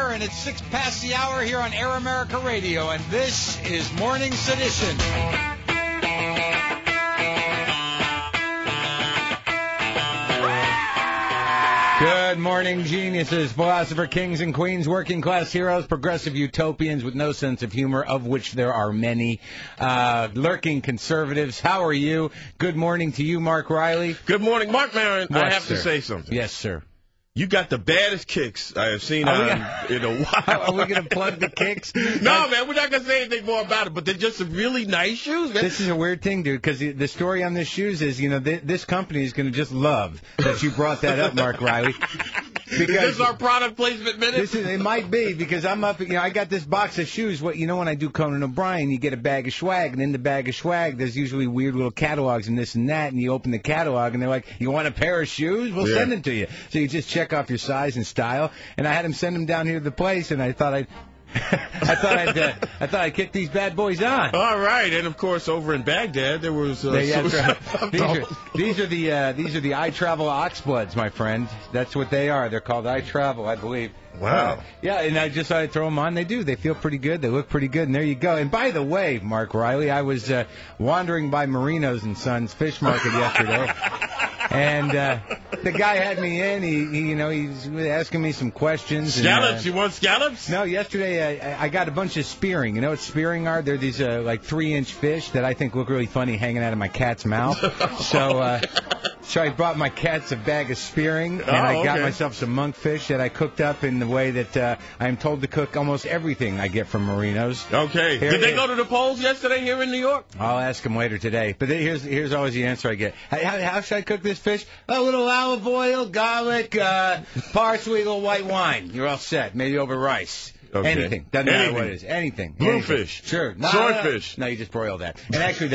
hour, and it's 6 past the hour here on Air America Radio, and this is Morning Sedition. Good morning, geniuses, philosopher kings and queens, working class heroes, progressive utopians with no sense of humor, of which there are many, lurking conservatives. How are you? Good morning to you, Mark Riley. Good morning, Mark Maron. I have to say something. Yes, sir. You got the baddest kicks I have seen in a while. Are we going to plug the kicks? No, man, we're not going to say anything more about it, but they're just some really nice shoes, man. This is a weird thing, dude, because the story on this shoes is, this company is going to just love that you brought that up, Mark Riley. Because is this our product placement minute? It might be, because I'm up, I got this box of shoes. When I do Conan O'Brien, you get a bag of swag, and in the bag of swag, there's usually weird little catalogs and this and that, and you open the catalog, and they're like, you want a pair of shoes? We'll send them to you. So you just check off your size and style, and I had them send them down here to the place, and I thought I'd kick these bad boys on. All right, and of course over in Baghdad there was. These are the I Travel Oxbloods, my friend. That's what they are. They're called I Travel, I believe. Wow. Yeah, and I just thought I'd throw them on. They do. They feel pretty good. They look pretty good. And there you go. And by the way, Mark Riley, I was wandering by Marino's and Sons Fish Market yesterday. And the guy had me in. He was asking me some questions. Scallops? You want scallops? No, yesterday I got a bunch of spearing. You know what spearing are? They're these 3-inch fish that I think look really funny hanging out of my cat's mouth. So I brought my cats a bag of spearing, and I got myself some monkfish that I cooked up in the way that I am told to cook almost everything I get from Marino's. Okay. Did they go to the polls yesterday here in New York? I'll ask them later today. But here's always the answer I get. How should I cook this fish? A little olive oil, garlic, parsley, a little white wine. You're all set. Maybe over rice. Okay. Anything. Doesn't matter what it is. Anything. Bluefish. Sure. Swordfish. No, you just broil that. And actually,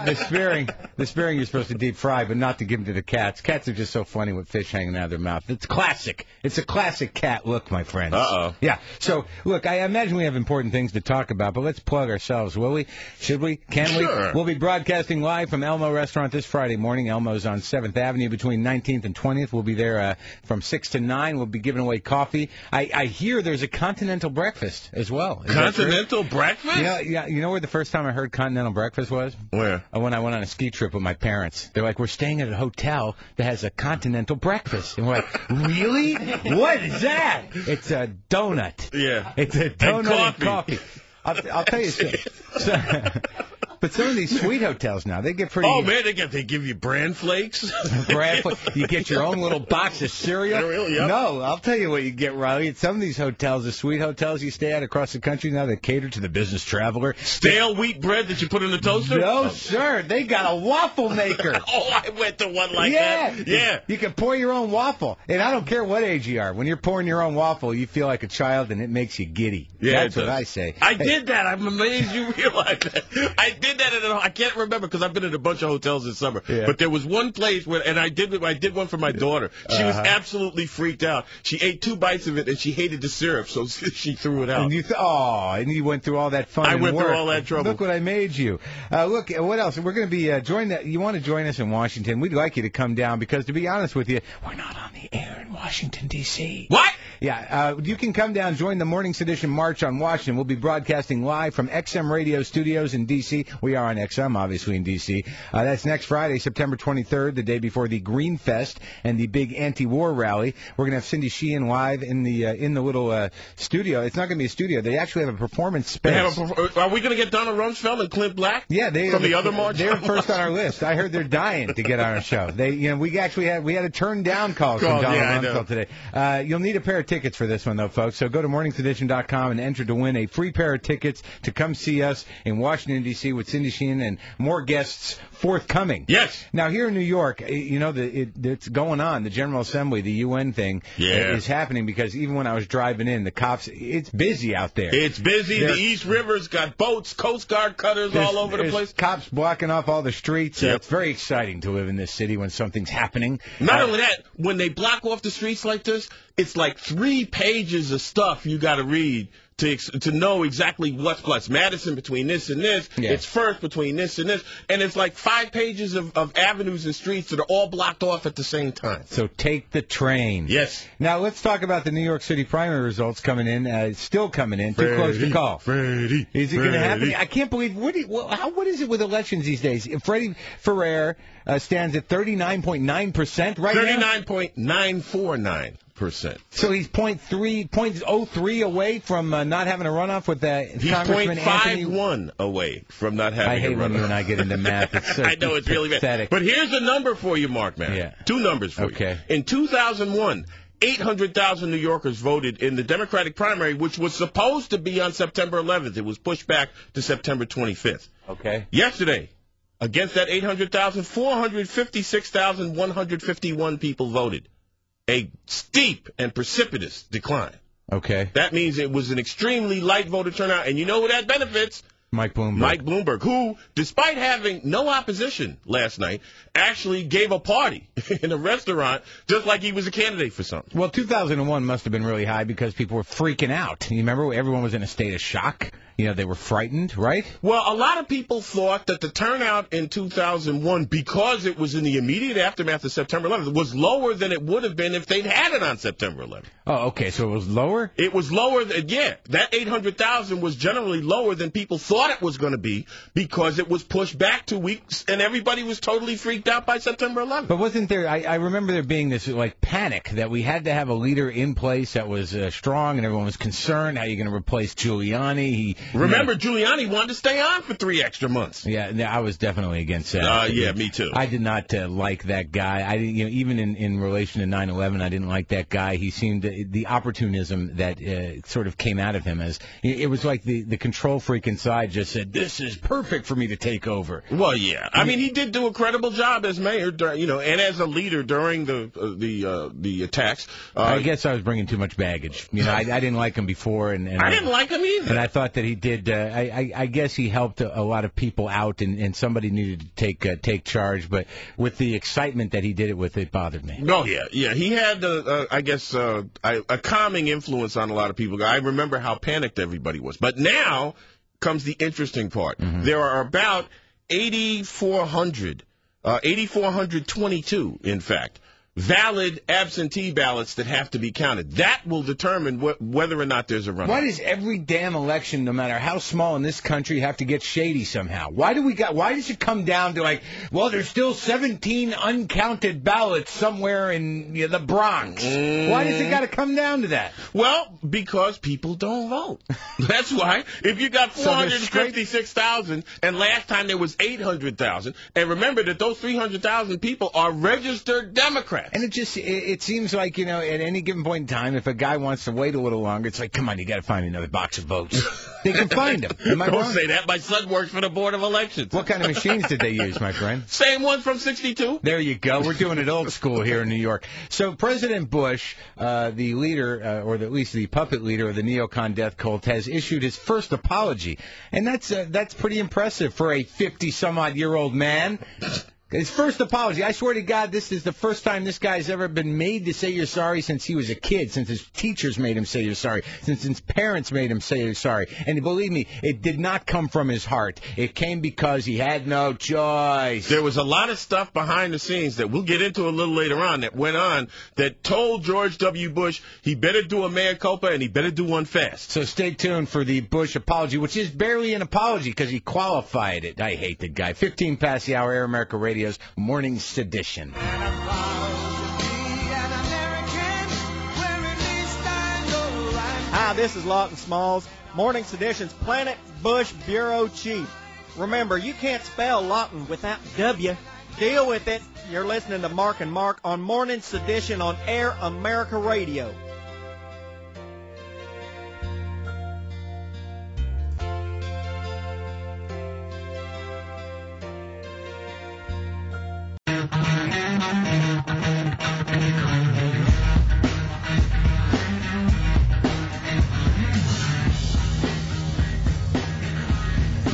the spearing you're supposed to deep fry, but not to give them to the cats. Cats are just so funny with fish hanging out of their mouth. It's classic. It's a classic cat look, my friends. Uh-oh. Yeah. So, look, I imagine we have important things to talk about, but let's plug ourselves, will we? Should we? Can Sure. we? We'll be broadcasting live from Elmo Restaurant this Friday morning. Elmo's on 7th Avenue between 19th and 20th. We'll be there from 6 to 9. We'll be giving away coffee. I hear there's a continental breakfast as well. Continental breakfast? You know where the first time I heard continental breakfast was? Where? When I went on a ski trip with my parents. They're like, we're staying at a hotel that has a continental breakfast. And we're like, really? What is that? It's a donut. Yeah. It's a donut and coffee. I'll tell you something. But some of these sweet hotels now, they get pretty... Oh, man, they give you bran flakes. Bran flakes. You get your own little box of cereal. Yep. No, I'll tell you what you get, Riley. At some of these hotels, the sweet hotels you stay at across the country now, that cater to the business traveler. Stale wheat bread that you put in the toaster? No, sir. They got a waffle maker. I went to one like that. Yeah. You can pour your own waffle. And I don't care what age you are. When you're pouring your own waffle, you feel like a child, and it makes you giddy. Yeah, That's what I say. I did that. I'm amazed you realize that. I did that I can't remember because I've been in a bunch of hotels this summer. Yeah. But there was one place where, and I did one for my daughter. She was absolutely freaked out. She ate 2 bites of it and she hated the syrup, so she threw it out. And and you went through all that fun. I went through all that trouble. Look what I made you. Look, what else? We're going to be you want to join us in Washington? We'd like you to come down because, to be honest with you, we're not on the air in Washington D.C. What? Yeah, you can come down, join the Morning Sedition March on Washington. We'll be broadcasting live from XM Radio Studios in D.C. We are on XM, obviously, in D.C. That's next Friday, September 23rd, the day before the Green Fest and the big anti-war rally. We're going to have Cindy Sheehan live in the little studio. It's not going to be a studio. They actually have a performance space. Are we going to get Donald Rumsfeld and Clint Black? Yeah, from the other march. They're first on our list. I heard they're dying to get on our show. We actually had a turn down call from Donald Rumsfeld today. You'll need a pair of tickets for this one, though, folks. So go to morningsedition.com and enter to win a free pair of tickets to come see us in Washington, D.C. with Cindy Sheehan and more guests forthcoming. Yes. Now, here in New York, it's going on. The General Assembly, the UN thing is happening because even when I was driving in, the cops, it's busy out there. It's busy. The East River's got boats, Coast Guard cutters all over the place. Cops blocking off all the streets. Yep. It's very exciting to live in this city when something's happening. Not only that, when they block off the streets like this, it's like 3 pages of stuff you got to read to know exactly what's Madison between this and this. Yeah. It's first between this and this. And it's like 5 pages of avenues and streets that are all blocked off at the same time. So take the train. Yes. Now let's talk about the New York City primary results coming in, still coming in. Too close to call. Freddie. Is it going to happen? I can't believe, what is it with elections these days? Freddie Ferrer stands at 39.9% right now? 39.949%. So he's 0.03 away from not having a runoff with Congressman Anthony. He's 0.51 away from not having a runoff. I hate when you and I get into math. It's so I know, it's really bad. But here's a number for you, Mark, man. Yeah. 2 numbers for you. In 2001, 800,000 New Yorkers voted in the Democratic primary, which was supposed to be on September 11th. It was pushed back to September 25th. Okay. Yesterday, against that 800,000, 456,151 people voted. A steep and precipitous decline. Okay. That means it was an extremely light voter turnout, and you know who that benefits? Mike Bloomberg. Mike Bloomberg, who, despite having no opposition last night, actually gave a party in a restaurant just like he was a candidate for something. Well, 2001 must have been really high because people were freaking out. You remember? Everyone was in a state of shock. You know, they were frightened, right? Well, a lot of people thought that the turnout in 2001, because it was in the immediate aftermath of September 11th, was lower than it would have been if they'd had it on September 11th. Oh, okay, so it was lower? It was lower, that 800,000 was generally lower than people thought it was going to be because it was pushed back 2 weeks and everybody was totally freaked out by September 11th. But wasn't there, I remember there being this, like, panic that we had to have a leader in place that was strong and everyone was concerned. How are you going to replace Giuliani? Remember, Giuliani wanted to stay on for 3 extra months. Yeah, I was definitely against that. Yeah, me too. I did not like that guy. I didn't, even in relation to 9/11, I didn't like that guy. He seemed the opportunism that sort of came out of him as it was like the control freak inside just said, "This is perfect for me to take over." Well, yeah. I mean, he did do a credible job as mayor, and as a leader during the attacks. I guess I was bringing too much baggage. I didn't like him before, and I didn't like him either. And I thought that he did. I guess he helped a lot of people out, and somebody needed to take charge. But with the excitement that he did it with, it bothered me. Oh yeah. He had, I guess, a calming influence on a lot of people. I remember how panicked everybody was. But now comes the interesting part. Mm-hmm. There are about 8,422, in fact, valid absentee ballots that have to be counted. That will determine whether or not there's a runoff. Why does every damn election, no matter how small in this country, have to get shady somehow? Why does it come down to there's still 17 uncounted ballots somewhere in the Bronx? Why does it got to come down to that? Well, because people don't vote. That's why. If you got 456,000 and last time there was 800,000, and remember that those 300,000 people are registered Democrats. And it seems like, at any given point in time, if a guy wants to wait a little longer, it's like, come on, you got to find another box of votes. They can find them. Don't say that. My son works for the Board of Elections. What kind of machines did they use, my friend? Same one from 62. There you go. We're doing it old school here in New York. So President Bush, the leader, or at least the puppet leader of the neocon death cult, has issued his first apology. And that's pretty impressive for a 50-some-odd-year-old man. His first apology. I swear to God, this is the first time this guy's ever been made to say you're sorry since he was a kid, since his teachers made him say you're sorry, since his parents made him say you're sorry. And believe me, it did not come from his heart. It came because he had no choice. There was a lot of stuff behind the scenes that we'll get into a little later on that went on that told George W. Bush he better do a mea culpa and he better do one fast. So stay tuned for the Bush apology, which is barely an apology because he qualified it. I hate the guy. 15 past the hour, Air America Radio's Morning Sedition. Hi, this is Lawton Smalls, Morning Sedition's Planet Bush Bureau Chief. Remember, you can't spell Lawton without W. Deal with it. You're listening to Mark and Mark on Morning Sedition on Air America Radio.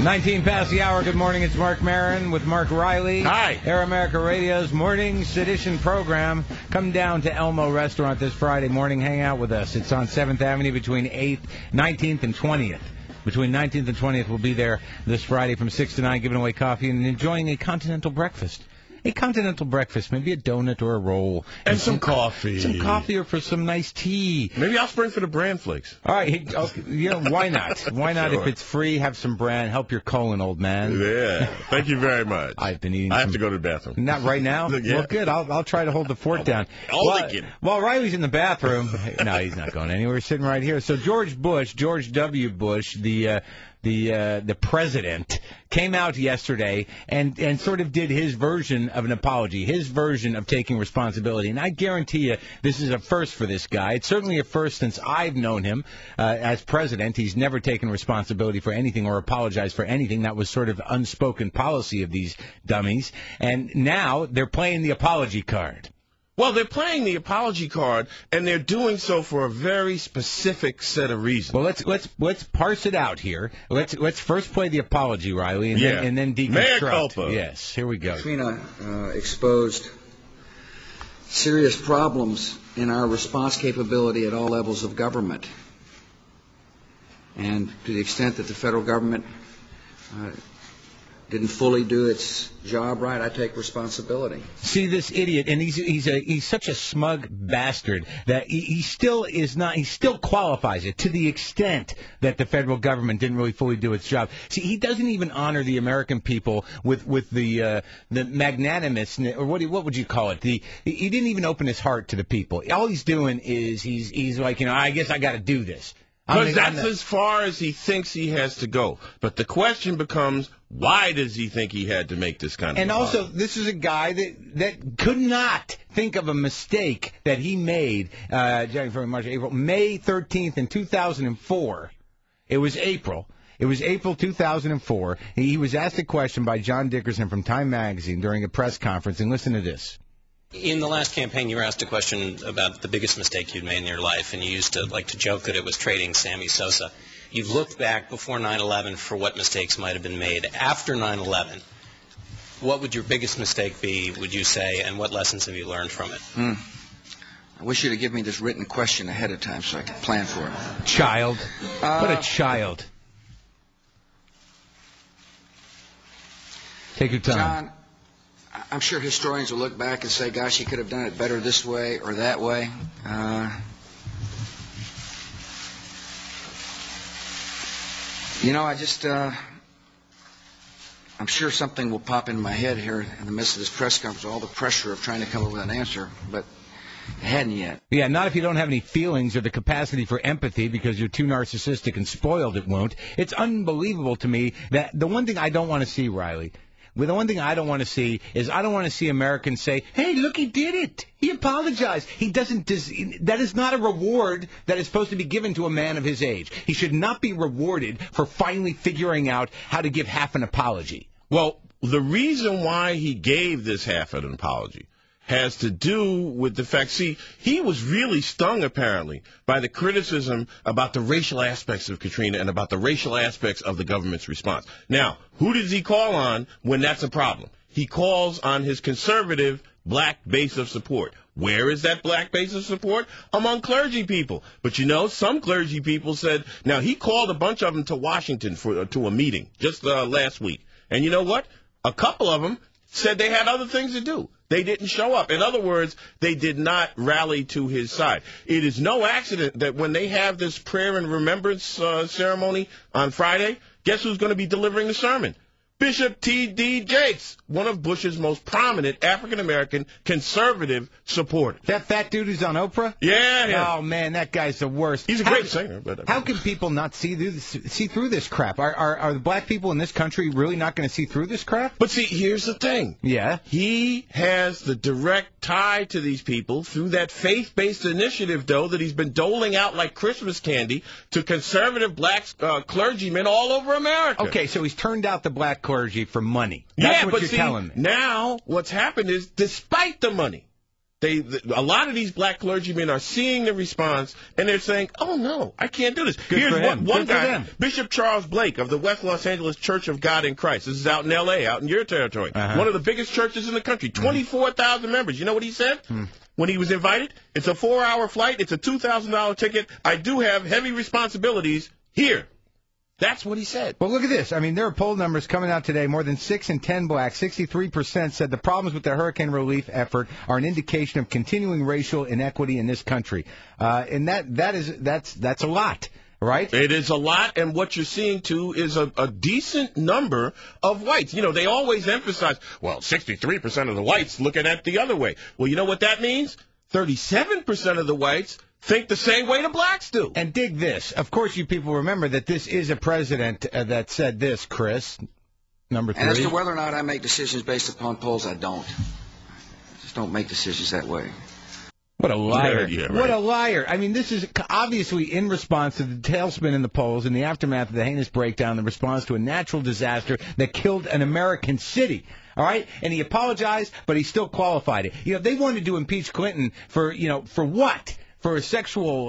19 past the hour. Good morning. It's Mark Maron with Mark Riley. Hi. Air America Radio's Morning Sedition program. Come down to Elmo Restaurant this Friday morning. Hang out with us. It's on 7th Avenue between 19th and 20th. Between 19th and 20th, we'll be there this Friday from 6 to 9, giving away coffee and enjoying a continental breakfast. A continental breakfast, maybe a donut or a roll. And some coffee. Some coffee or for some nice tea. Maybe I'll spring for the bran flakes. All right. Why not? Why not? Sure. If it's free, have some bran. Help your colon, old man. Yeah. Thank you very much. I've been eating I have to go to the bathroom. Not right now? Yeah. Well, good. I'll try to hold the fort down. While Riley's in the bathroom. No, he's not going anywhere. He's sitting right here. So George W. Bush, the president, came out yesterday and sort of did his version of an apology, his version of taking responsibility. And I guarantee you this is a first for this guy. It's certainly a first since I've known him as president. He's never taken responsibility for anything or apologized for anything. That was sort of unspoken policy of these dummies. And now they're playing the apology card. Well, they're playing the apology card, and they're doing so for a very specific set of reasons. Well, let's parse it out here. Let's first play the apology, Riley, and then deconstruct. Mea culpa. Yes, here we go. Katrina exposed serious problems in our response capability at all levels of government, and to the extent that the federal government didn't fully do its job right, I take responsibility. See this idiot, and he's such a smug bastard that he still qualifies it to the extent that the federal government didn't really fully do its job. See, he doesn't even honor the American people with the magnanimous, or what would you call it? He didn't even open his heart to the people. All he's doing is he's like, I guess I got to do this. Because that's as far as he thinks he has to go. But the question becomes, why does he think he had to make this kind of And also, this is a guy that could not think of a mistake that he made January, February, March, April, May 13th in 2004. It was April. It was April 2004. He was asked a question by John Dickerson from Time Magazine during a press conference, and listen to this. In the last campaign, you were asked a question about the biggest mistake you'd made in your life, and you used to like to joke that it was trading Sammy Sosa. You've looked back before 9/11 for what mistakes might have been made. After 9/11, what would your biggest mistake be, would you say, and what lessons have you learned from it? I wish you to give me this written question ahead of time so I could plan for it. Child. What a child. Take your time. John, I'm sure historians will look back and say, gosh, he could have done it better this way or that way. I'm sure something will pop in my head here in the midst of this press conference, all the pressure of trying to come up with an answer, but it hadn't yet. Yeah, not if you don't have any feelings or the capacity for empathy because you're too narcissistic and spoiled, it won't. It's unbelievable to me that the one thing I don't want to see, Riley, the one thing I don't want to see is I don't want to see Americans say, hey, look, he did it. He apologized. He doesn't. That is not a reward that is supposed to be given to a man of his age. He should not be rewarded for finally figuring out how to give half an apology. Well, the reason why he gave this half an apology has to do with the fact, see, he was really stung, apparently, by the criticism about the racial aspects of Katrina and about the racial aspects of the government's response. Now, who does he call on when that's a problem? He calls on his conservative black base of support. Where is that black base of support? Among clergy people. But, some clergy people said, now, he called a bunch of them to Washington to a meeting just last week. And you know what? A couple of them said they had other things to do. They didn't show up. In other words, they did not rally to his side. It is no accident that when they have this prayer and remembrance ceremony on Friday, guess who's going to be delivering the sermon? Bishop T.D. Jakes, one of Bush's most prominent African-American conservative supporters. That fat dude who's on Oprah? Yeah. Oh, man, that guy's the worst. He's a great singer. But how can people not see through this crap? Are the black people in this country really not going to see through this crap? But see, here's the thing. Yeah? He has the direct tie to these people through that faith-based initiative, though, that he's been doling out like Christmas candy to conservative black clergymen all over America. Okay, so he's turned out the black clergy for money. That's what you're telling me. Now what's happened is, despite the money, a lot of these black clergymen are seeing the response, and they're saying, oh, no, I can't do this. Here's one guy, Bishop Charles Blake of the West Los Angeles Church of God in Christ. This is out in L.A., out in your territory. One of the biggest churches in the country, 24,000 members. You know what he said? When he was invited? It's a 4-hour flight. It's a $2,000 ticket. I do have heavy responsibilities here. That's what he said. Well, look at this. I mean, there are poll numbers coming out today. More than 6 in 10 blacks, 63% said the problems with the hurricane relief effort are an indication of continuing racial inequity in this country. And that's a lot. Right? It is a lot, and what you're seeing, too, is a decent number of whites. You know, they always emphasize, well, 63% of the whites looking at the other way. Well, you know what that means? 37% of the whites think the same way the blacks do. And dig this. Of course, you people remember that this is a president that said this, Chris. Number 3. And as to whether or not I make decisions based upon polls, I don't. I just don't make decisions that way. What a liar. Yeah, right. What a liar. I mean, this is obviously in response to the tailspin in the polls in the aftermath of the heinous breakdown, the response to a natural disaster that killed an American city. All right? And he apologized, but he still qualified it. You know, they wanted to impeach Clinton for what? For a sexual,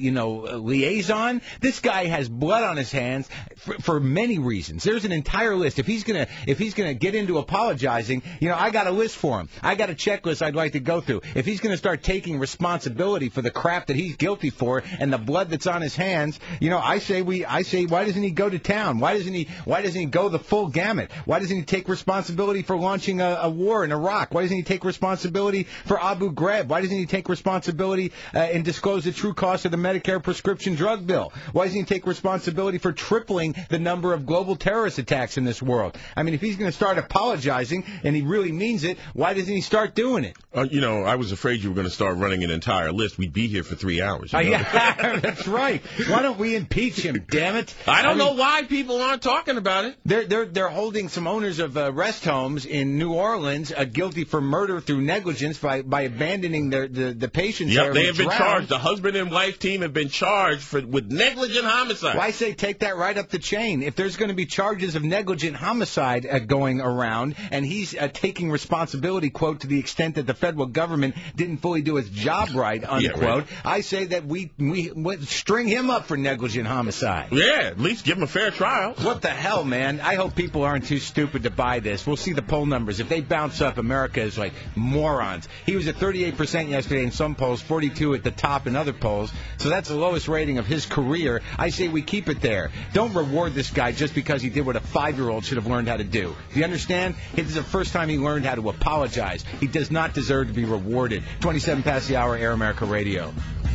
liaison. This guy has blood on his hands for many reasons. There's an entire list. If he's gonna get into apologizing, I got a list for him. I got a checklist I'd like to go through. If he's gonna start taking responsibility for the crap that he's guilty for and the blood that's on his hands, I say, why doesn't he go to town? Why doesn't he go the full gamut? Why doesn't he take responsibility for launching a war in Iraq? Why doesn't he take responsibility for Abu Ghraib? Why doesn't he take responsibility in disclose the true cost of the Medicare prescription drug bill? Why doesn't he take responsibility for tripling the number of global terrorist attacks in this world? I mean, if he's going to start apologizing and he really means it, why doesn't he start doing it? I was afraid you were going to start running an entire list. We'd be here for 3 hours. Yeah, that's right. Why don't we impeach him, damn it? I don't know why people aren't talking about it. They're holding some owners of rest homes in New Orleans guilty for murder through negligence by abandoning the patients. Yep, they have been charged. The husband and wife team have been charged with negligent homicide. Well, I say take that right up the chain. If there's going to be charges of negligent homicide going around, and he's taking responsibility, quote, to the extent that the federal government didn't fully do its job right, unquote, yeah, right. I say that we string him up for negligent homicide. Yeah, at least give him a fair trial. What the hell, man? I hope people aren't too stupid to buy this. We'll see the poll numbers. If they bounce up, America is like morons. He was at 38% yesterday in some polls, 42 at the top in other polls, so that's the lowest rating of his career. I say we keep it there. Don't reward this guy just because he did what a 5-year-old should have learned how to do. Do you understand? This is the first time he learned how to apologize. He does not deserve to be rewarded. 27 past the hour, Air America Radio.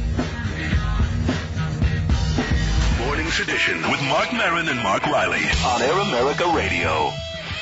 Morning Sedition with Mark Maron and Mark Riley on Air America Radio.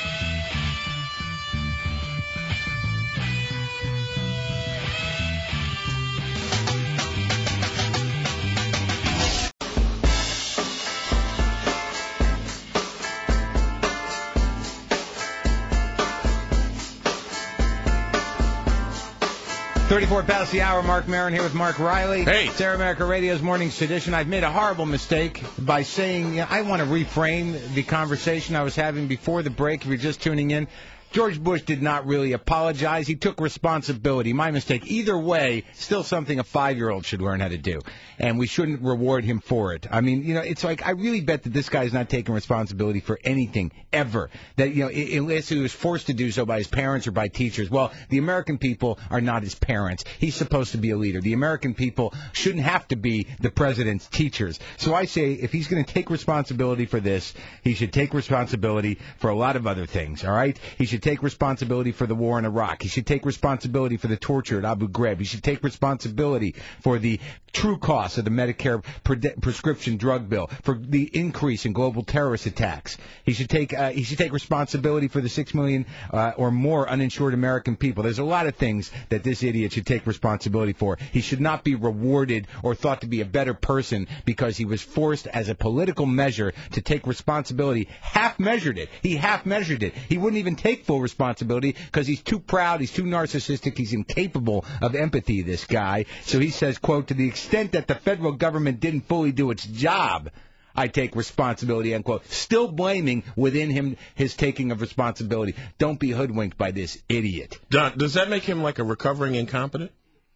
.34 past the hour, Mark Maron here with Mark Riley. Hey. It's Air America Radio's Morning Sedition. I've made a horrible mistake by saying, I want to reframe the conversation I was having before the break, if you're just tuning in. George Bush did not really apologize. He took responsibility. My mistake. Either way, still something a 5-year-old should learn how to do. And we shouldn't reward him for it. I mean, it's like, I really bet that this guy's not taking responsibility for anything, ever. That, unless he was forced to do so by his parents or by teachers. Well, the American people are not his parents. He's supposed to be a leader. The American people shouldn't have to be the president's teachers. So I say, if he's going to take responsibility for this, he should take responsibility for a lot of other things, all right? He should take responsibility for the war in Iraq. He should take responsibility for the torture at Abu Ghraib. He should take responsibility for the true cost of the Medicare prescription drug bill, for the increase in global terrorist attacks. He should take responsibility for the 6 million or more uninsured American people. There's a lot of things that this idiot should take responsibility for. He should not be rewarded or thought to be a better person because he was forced as a political measure to take responsibility. Half-measured it. He half-measured it. He wouldn't even take full responsibility because he's too proud, he's too narcissistic, he's incapable of empathy, this guy. So he says, quote, to the extent that the federal government didn't fully do its job, I take responsibility, unquote. Still blaming within him his taking of responsibility. Don't be hoodwinked by this idiot. Don, does that make him like a recovering incompetent?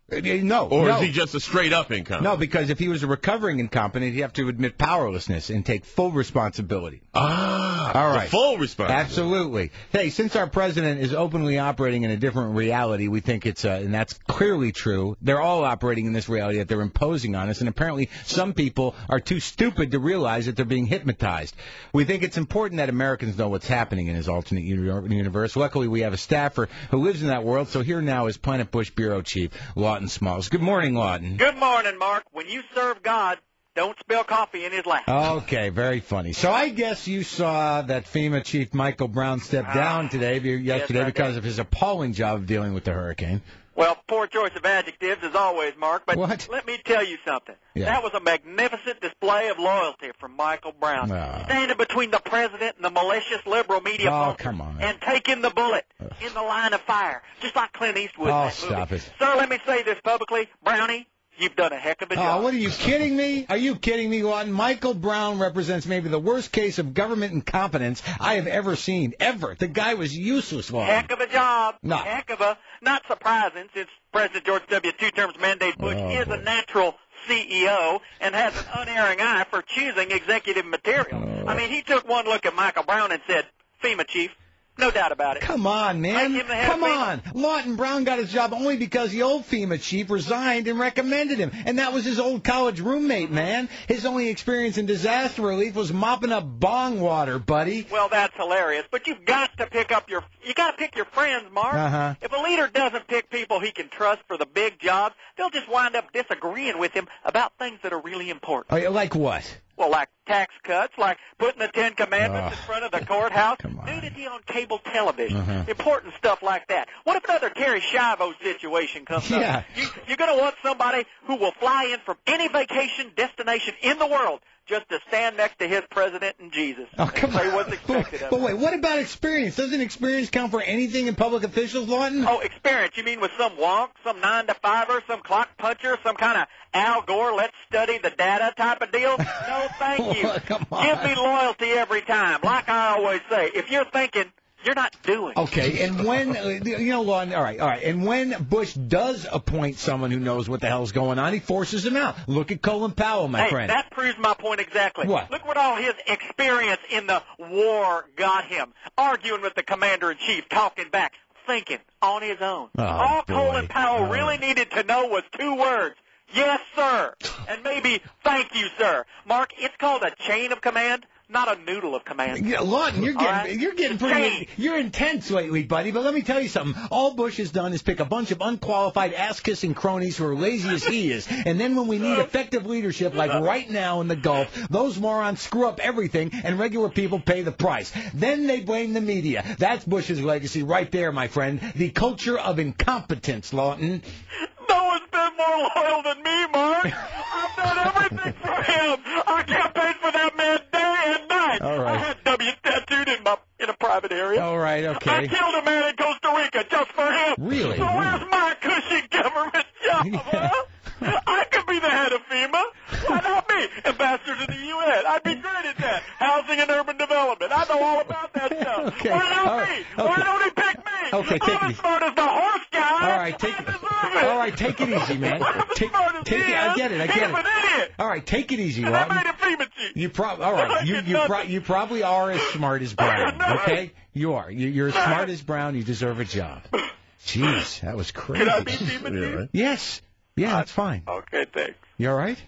No. Or is he just a straight-up incompetent? No, because if he was a recovering incompetent, he'd have to admit powerlessness and take full responsibility. Ah, all right. Full responsibility. Absolutely. Hey, since our president is openly operating in a different reality, we think it's, and that's clearly true, they're all operating in this reality that they're imposing on us, and apparently some people are too stupid to realize that they're being hypnotized. We think it's important that Americans know what's happening in his alternate universe. Luckily, we have a staffer who lives in that world, so here now is Planet Bush Bureau Chief Lawton Smalls. Good morning, Lawton. Good morning, Mark. When you serve God, don't spill coffee in his lap. Okay, very funny. So I guess you saw that FEMA Chief Michael Brown step down yesterday yes, because of his appalling job of dealing with the hurricane. Well, poor choice of adjectives as always, Mark, but what? Let me tell you something. Yeah. That was a magnificent display of loyalty from Michael Brown, standing between the president and the malicious liberal media come on. and taking the bullet in the line of fire, just like Clint Eastwood. Oh, in that stop movie. it. Sir, let me say this publicly. Brownie, you've done a heck of a job. Oh, what are you kidding me? Are you kidding me, Lawton? Michael Brown represents maybe the worst case of government incompetence I have ever seen. Ever. The guy was useless, Lawton. Heck of a job. No. Heck of a, not surprising since President George W. two-terms mandate Bush is a natural CEO and has an unerring eye for choosing executive material. I mean, he took one look at Michael Brown and said, FEMA chief, no doubt about it. Come on, man. Come on. Lawton Brown got his job only because the old FEMA chief resigned and recommended him. And that was his old college roommate, man. His only experience in disaster relief was mopping up bong water, buddy. Well, that's hilarious. But you've got to pick your friends, Mark. Uh-huh. If a leader doesn't pick people he can trust for the big jobs, they'll just wind up disagreeing with him about things that are really important. Oh, like what? Well, like tax cuts, like putting the Ten Commandments in front of the courthouse, nudity on cable television, important stuff like that. What if another Terry Schiavo situation comes up? You're going to want somebody who will fly in from any vacation destination in the world just to stand next to his president and Jesus and say what's expected of him. But wait, what about experience? Doesn't experience count for anything in public officials, Lawton? Oh, experience. You mean with some wonk, some 9-to-5er, some clock puncher, some kind of Al Gore, let's study the data type of deal? No, thank you. Come on. Give me loyalty every time. Like I always say, if you're thinking, you're not doing. Okay, and when, Lawton, all right, and when Bush does appoint someone who knows what the hell's going on, he forces him out. Look at Colin Powell, my friend. That proves my point exactly. What? Look what all his experience in the war got him. Arguing with the commander-in-chief, talking back, thinking on his own. All Colin Powell really needed to know was 2 words. Yes, sir. And maybe thank you, sir. Mark, it's called a chain of command, not a noodle of command. Yeah, Lawton, you're getting pretty. You're intense lately, buddy. But let me tell you something. All Bush has done is pick a bunch of unqualified ass-kissing cronies who are lazy as he is. And then when we need effective leadership, like right now in the Gulf, those morons screw up everything, and regular people pay the price. Then they blame the media. That's Bush's legacy right there, my friend. The culture of incompetence, Lawton. No one's been more loyal than me, Mark. I've done everything for him. I campaigned for that man day and night. All right. I had W tattooed in a private area. All right, okay. I killed a man in Costa Rica just for him. Really? So where's my cushy government job? Huh? I could be the head of FEMA. Why not me? Ambassador to the UN. I'd be great at that. Housing and urban development. I know all about that stuff. Okay. Why not me? Why don't he pick me? Okay, I'm as smart as the horse guy. All right, take it easy, man. I get it. He's an idiot. All right, take it easy, And I Lawton. made a FEMA chief. All right, you probably are as smart as Brown. Okay, you are. You're as smart as Brown. You deserve a job. Jeez, that was crazy. Can I be FEMA chief? Yes. Yeah, that's fine. Okay, thanks. You all right?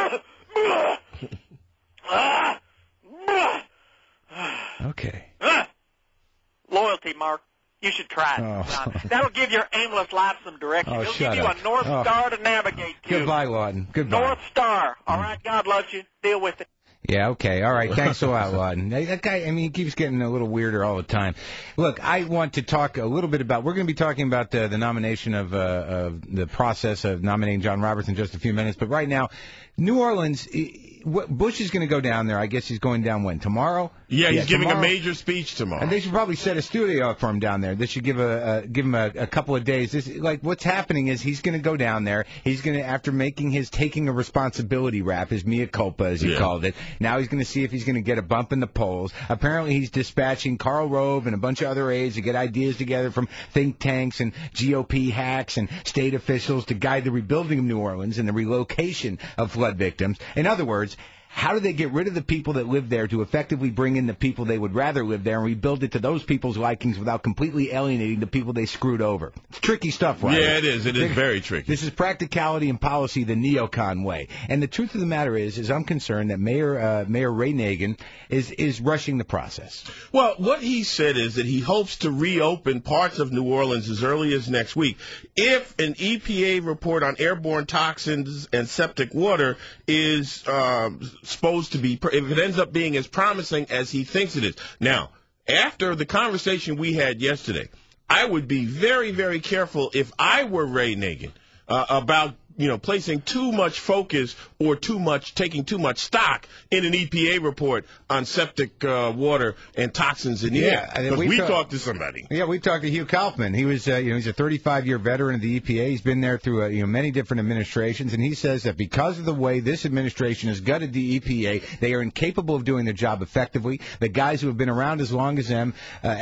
Okay. Loyalty, Mark. You should try it. Oh. That'll give your aimless life some direction. Oh, It'll shut give you up. a North Star to navigate to. Goodbye, Lawton. Goodbye. North Star. All right, God loves you. Deal with it. Yeah, okay. All right. Thanks a lot, Lawton. That guy, I mean, he keeps getting a little weirder all the time. Look, I want to talk a little bit about, we're going to be talking about the nomination of the process of nominating John Roberts in just a few minutes. But right now, New Orleans, Bush is going to go down there. I guess he's going down when? Tomorrow? Yeah, he's giving a major speech tomorrow. And they should probably set a studio up for him down there. They should give him a couple of days. What's happening is he's going to go down there. He's going to, after taking a responsibility rap, his mea culpa, as he called it, Now he's going to see if he's going to get a bump in the polls. Apparently he's dispatching Karl Rove and a bunch of other aides to get ideas together from think tanks and GOP hacks and state officials to guide the rebuilding of New Orleans and the relocation of flood victims. In other words, how do they get rid of the people that live there to effectively bring in the people they would rather live there and rebuild it to those people's likings without completely alienating the people they screwed over? It's tricky stuff, right? Yeah, it is. It is very tricky. This is practicality and policy the neocon way. And the truth of the matter is I'm concerned that Mayor Ray Nagin is rushing the process. Well, what he said is that he hopes to reopen parts of New Orleans as early as next week if an EPA report on airborne toxins and septic water is supposed to be, if it ends up being as promising as he thinks it is. Now, after the conversation we had yesterday, I would be very, very careful if I were Ray Nagin about placing too much focus or taking too much stock in an EPA report on septic water and toxins in the air. Because we talked to somebody. Yeah, we talked to Hugh Kaufman. He was, he's a 35-year veteran of the EPA. He's been there through, many different administrations, and he says that because of the way this administration has gutted the EPA, they are incapable of doing their job effectively. The guys who have been around as long as him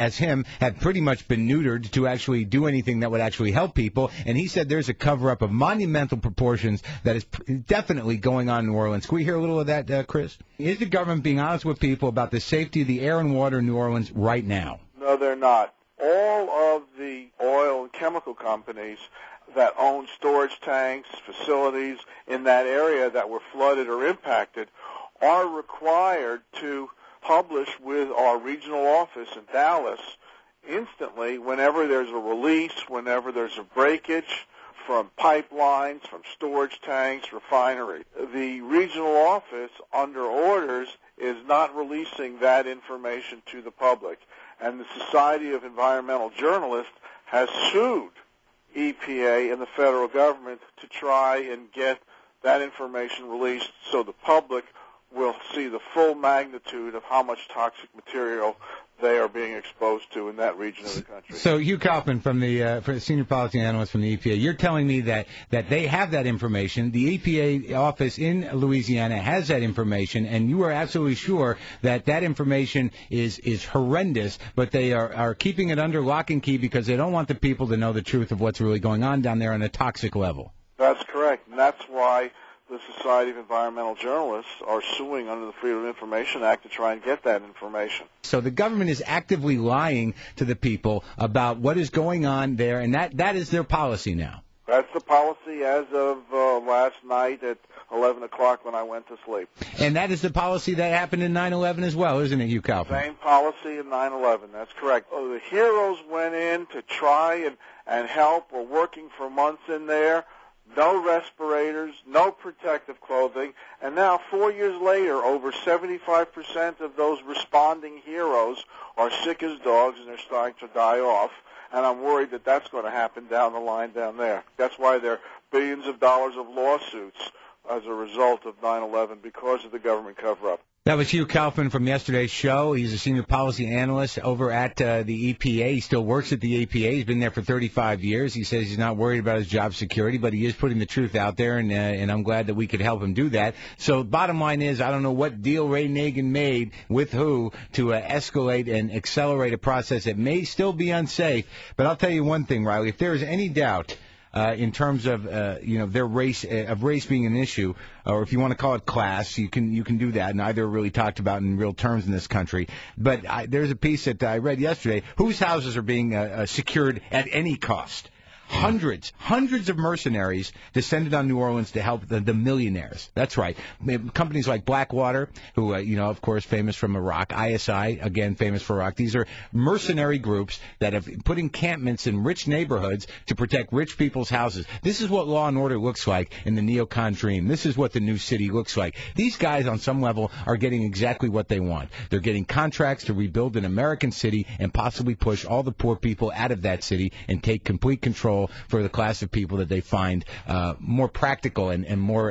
have pretty much been neutered to actually do anything that would actually help people. And he said there's a cover-up of monumental proportions that is definitely going on in New Orleans. Can we hear a little of that, Chris? Is the government being honest with people about the safety of the air and water in New Orleans right now? No, they're not. All of the oil and chemical companies that own storage tanks, facilities in that area that were flooded or impacted are required to publish with our regional office in Dallas instantly whenever there's a release, whenever there's a breakage from pipelines, from storage tanks, refinery. The regional office, under orders, is not releasing that information to the public. And the Society of Environmental Journalists has sued EPA and the federal government to try and get that information released so the public will see the full magnitude of how much toxic material they are being exposed to in that region of the country. So Hugh Kaufman, from the senior policy analyst from the EPA, you're telling me that they have that information, the EPA office in Louisiana has that information, and you are absolutely sure that information is horrendous, but they are keeping it under lock and key because they don't want the people to know the truth of what's really going on down there on a toxic level. That's correct, and that's why the Society of Environmental Journalists are suing under the Freedom of Information Act to try and get that information. So the government is actively lying to the people about what is going on there, and that is their policy now. That's the policy as of last night at 11 o'clock when I went to sleep. And that is the policy that happened in 9/11 as well, isn't it, Hugh Kaufman? Same policy in 9/11, that's correct. The heroes went in to try and help, were working for months in there. No respirators, no protective clothing, and now 4 years later, over 75% of those responding heroes are sick as dogs and they're starting to die off, and I'm worried that that's going to happen down the line down there. That's why there are billions of dollars of lawsuits as a result of 9/11 because of the government cover-up. That was Hugh Kaufman from yesterday's show. He's a senior policy analyst over at the EPA. He still works at the EPA. He's been there for 35 years. He says he's not worried about his job security, but he is putting the truth out there, and I'm glad that we could help him do that. So bottom line is, I don't know what deal Ray Nagin made with who to escalate and accelerate a process that may still be unsafe. But I'll tell you one thing, Riley. If there is any doubt in terms of their race being an issue, or if you want to call it class, you can do that. Neither are really talked about in real terms in this country. But there's a piece that I read yesterday. Whose houses are being secured at any cost? Hundreds of mercenaries descended on New Orleans to help the millionaires. That's right. Companies like Blackwater, who, of course, famous from Iraq. ISI, again, famous for Iraq. These are mercenary groups that have put encampments in rich neighborhoods to protect rich people's houses. This is what law and order looks like in the neocon dream. This is what the new city looks like. These guys, on some level, are getting exactly what they want. They're getting contracts to rebuild an American city and possibly push all the poor people out of that city and take complete control control for the class of people that they find more practical and more,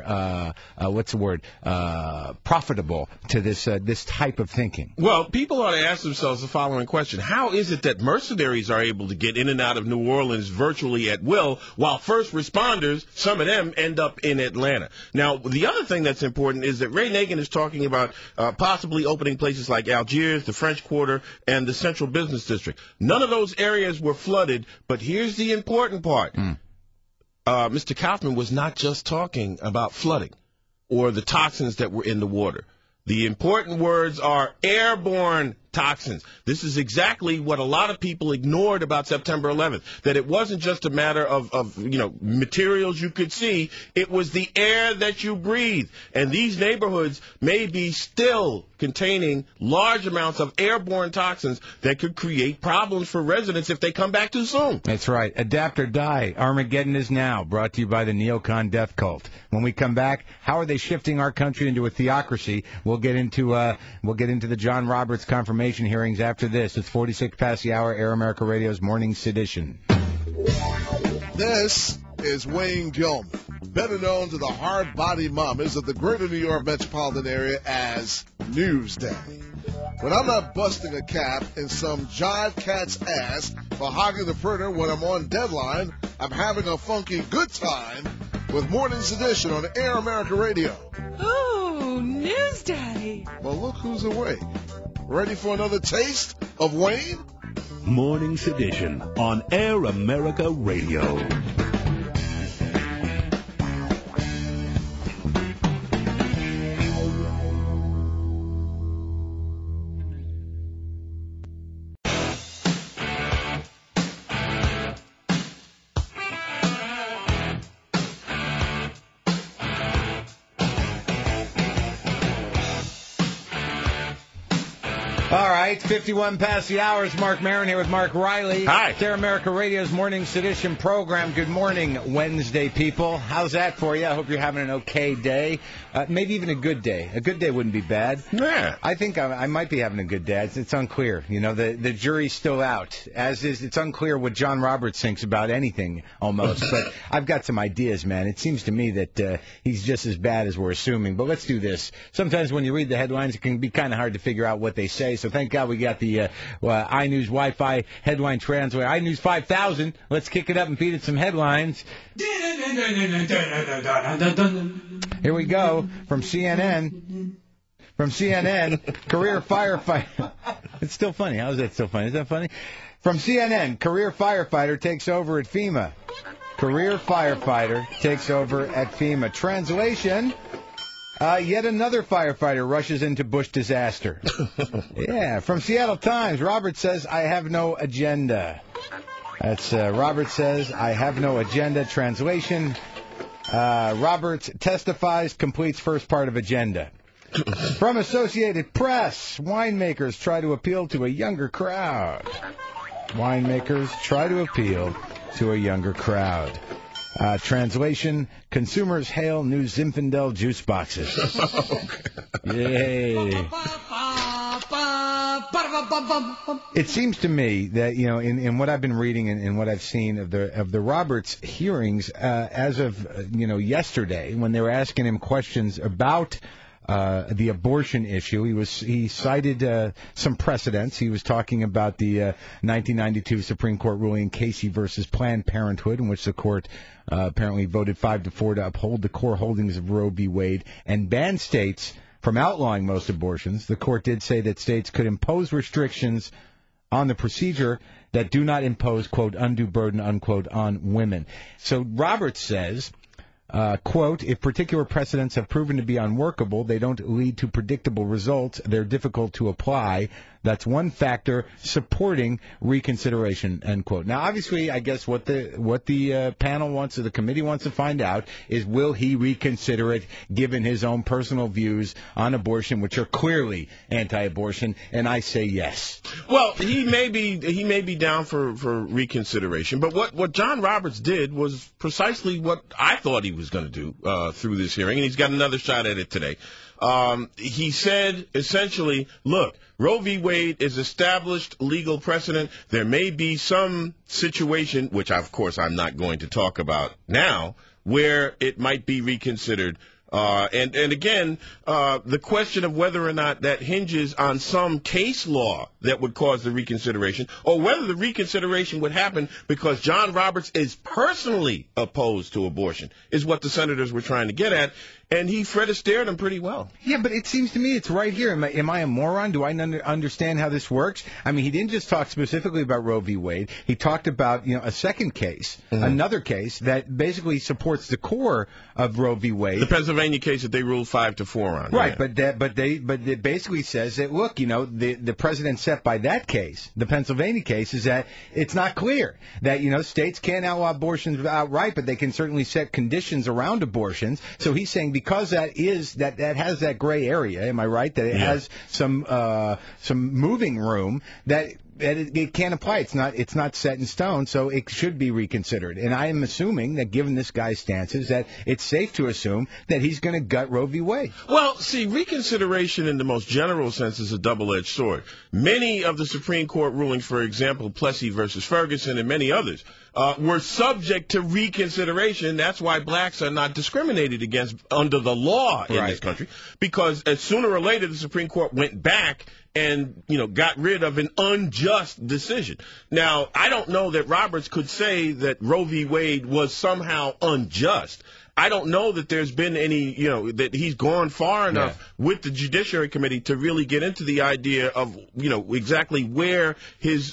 profitable to this type of thinking. Well, people ought to ask themselves the following question. How is it that mercenaries are able to get in and out of New Orleans virtually at will, while first responders, some of them, end up in Atlanta? Now, the other thing that's important is that Ray Nagin is talking about possibly opening places like Algiers, the French Quarter, and the Central Business District. None of those areas were flooded, but here's the important part. Mr. Kaufman was not just talking about flooding or the toxins that were in the water. The important words are airborne toxins. This is exactly what a lot of people ignored about September 11th, that it wasn't just a matter of materials you could see. It was the air that you breathe. And these neighborhoods may be still containing large amounts of airborne toxins that could create problems for residents if they come back too soon. That's right. Adapt or die. Armageddon is now. Brought to you by the neocon death cult. When we come back, how are they shifting our country into a theocracy? We'll get into the John Roberts confirmation hearings after this. It's 46 past the hour. Air America Radio's Morning Sedition. This is Wayne Gilman, better known to the hard-body mamas of the greater New York metropolitan area as Newsday. When I'm not busting a cap in some jive cat's ass for hogging the printer when I'm on deadline, I'm having a funky good time with Morning Sedition on Air America Radio. Ooh, Newsday. Well, look who's awake. Ready for another taste of Wayne? Morning Sedition on Air America Radio. All right, 51 past the hour. It's Mark Maron here with Mark Riley. Hi. It's Air America Radio's Morning Sedition program. Good morning, Wednesday, people. How's that for you? I hope you're having an okay day. Maybe even a good day. A good day wouldn't be bad. Yeah. I think I might be having a good day. It's unclear. You know, the jury's still out. It's unclear what John Roberts thinks about anything, almost. But I've got some ideas, man. It seems to me that he's just as bad as we're assuming. But let's do this. Sometimes when you read the headlines, it can be kind of hard to figure out what they say. So thank God we got the iNews Wi-Fi headline translator. iNews 5000. Let's kick it up and feed it some headlines. Here we go from CNN. From CNN, career firefighter. It's still funny. How is that still funny? Is that funny? From CNN, career firefighter takes over at FEMA. Career firefighter takes over at FEMA. Translation. Yet another firefighter rushes into Bush disaster. Yeah, from Seattle Times, Roberts says, I have no agenda. That's Roberts says, I have no agenda. Translation, Roberts testifies, completes first part of agenda. From Associated Press, winemakers try to appeal to a younger crowd. Winemakers try to appeal to a younger crowd. Translation, consumers hail new Zinfandel juice boxes. Yay. It seems to me that, you know, in what I've been reading and what I've seen of the Roberts hearings, as of, yesterday, when they were asking him questions about the abortion issue, he cited some precedents. He was talking about the 1992 Supreme Court ruling Casey versus Planned Parenthood, in which the court apparently voted 5-4 to uphold the core holdings of Roe v. Wade and ban states from outlawing most abortions. The court did say that states could impose restrictions on the procedure that do not impose, quote, undue burden, unquote, on women. So Roberts says, quote, if particular precedents have proven to be unworkable, they don't lead to predictable results, they're difficult to apply. That's one factor supporting reconsideration, end quote. Now, obviously, I guess what the panel wants or the committee wants to find out is, will he reconsider it, given his own personal views on abortion, which are clearly anti-abortion, and I say yes. Well, he may be down for reconsideration, but what John Roberts did was precisely what I thought he was going to do through this hearing, and he's got another shot at it today. He said, essentially, look, Roe v. Wade is established legal precedent. There may be some situation, which, of course, I'm not going to talk about now, where it might be reconsidered. And again, the question of whether or not that hinges on some case law that would cause the reconsideration, or whether the reconsideration would happen because John Roberts is personally opposed to abortion, is what the senators were trying to get at. And Fred Astaire them pretty well. Yeah, but it seems to me it's right here. Am I a moron? Do I understand how this works? I mean, he didn't just talk specifically about Roe v. Wade. He talked about, a second case, another case that basically supports the core of Roe v. Wade. The Pennsylvania case that they ruled 5-4 on. Right, yeah. but it basically says that, look, the precedent set by that case, the Pennsylvania case, is that it's not clear that, states can't outlaw abortions outright, but they can certainly set conditions around abortions. So he's saying because that has that gray area, am I right? That it has some moving room that it can't apply. It's not set in stone, so it should be reconsidered. And I am assuming that, given this guy's stances, that it's safe to assume that he's going to gut Roe v. Wade. Well, see, reconsideration in the most general sense is a double-edged sword. Many of the Supreme Court rulings, for example, Plessy versus Ferguson and many others, were subject to reconsideration. That's why blacks are not discriminated against under the law in this country, because sooner or later the Supreme Court went back and, got rid of an unjust decision. Now, I don't know that Roberts could say that Roe v. Wade was somehow unjust. I don't know that there's been any, that he's gone far enough with the Judiciary Committee to really get into the idea of, exactly where his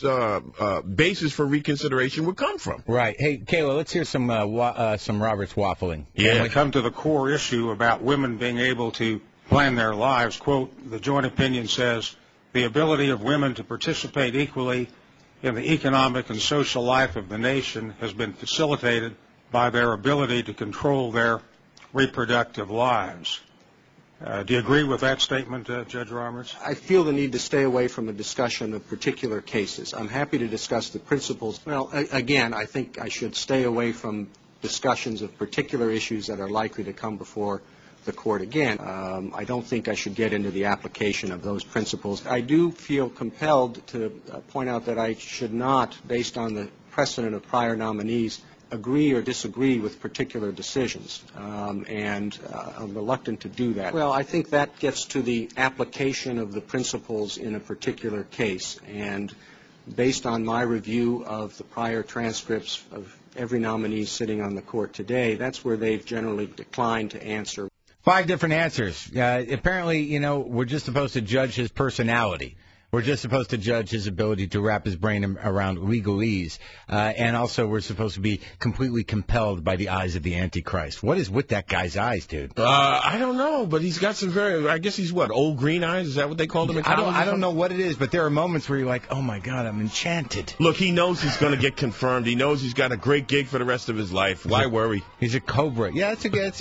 basis for reconsideration would come from. Right. Hey, Kayla, let's hear some Roberts waffling. Yeah. When we come to the core issue about women being able to plan their lives, quote, the joint opinion says, the ability of women to participate equally in the economic and social life of the nation has been facilitated by their ability to control their reproductive lives. Do you agree with that statement, Judge Roberts? I feel the need to stay away from a discussion of particular cases. I'm happy to discuss the principles. Well, again, I think I should stay away from discussions of particular issues that are likely to come before the court again. I don't think I should get into the application of those principles. I do feel compelled to point out that I should not, based on the precedent of prior nominees, agree or disagree with particular decisions, and I'm reluctant to do that. Well, I think that gets to the application of the principles in a particular case, and based on my review of the prior transcripts of every nominee sitting on the court today, that's where they've generally declined to answer. 5 different answers. Apparently, we're just supposed to judge his personality. We're just supposed to judge his ability to wrap his brain around legalese. And also we're supposed to be completely compelled by the eyes of the Antichrist. What is with that guy's eyes, dude? I don't know, but he's got some I guess he's old green eyes? Is that what they call them in college? I don't know what it is, but there are moments where you're like, oh my God, I'm enchanted. Look, he knows he's going to get confirmed. He knows he's got a great gig for the rest of his life. Why worry? He's a cobra. Yeah,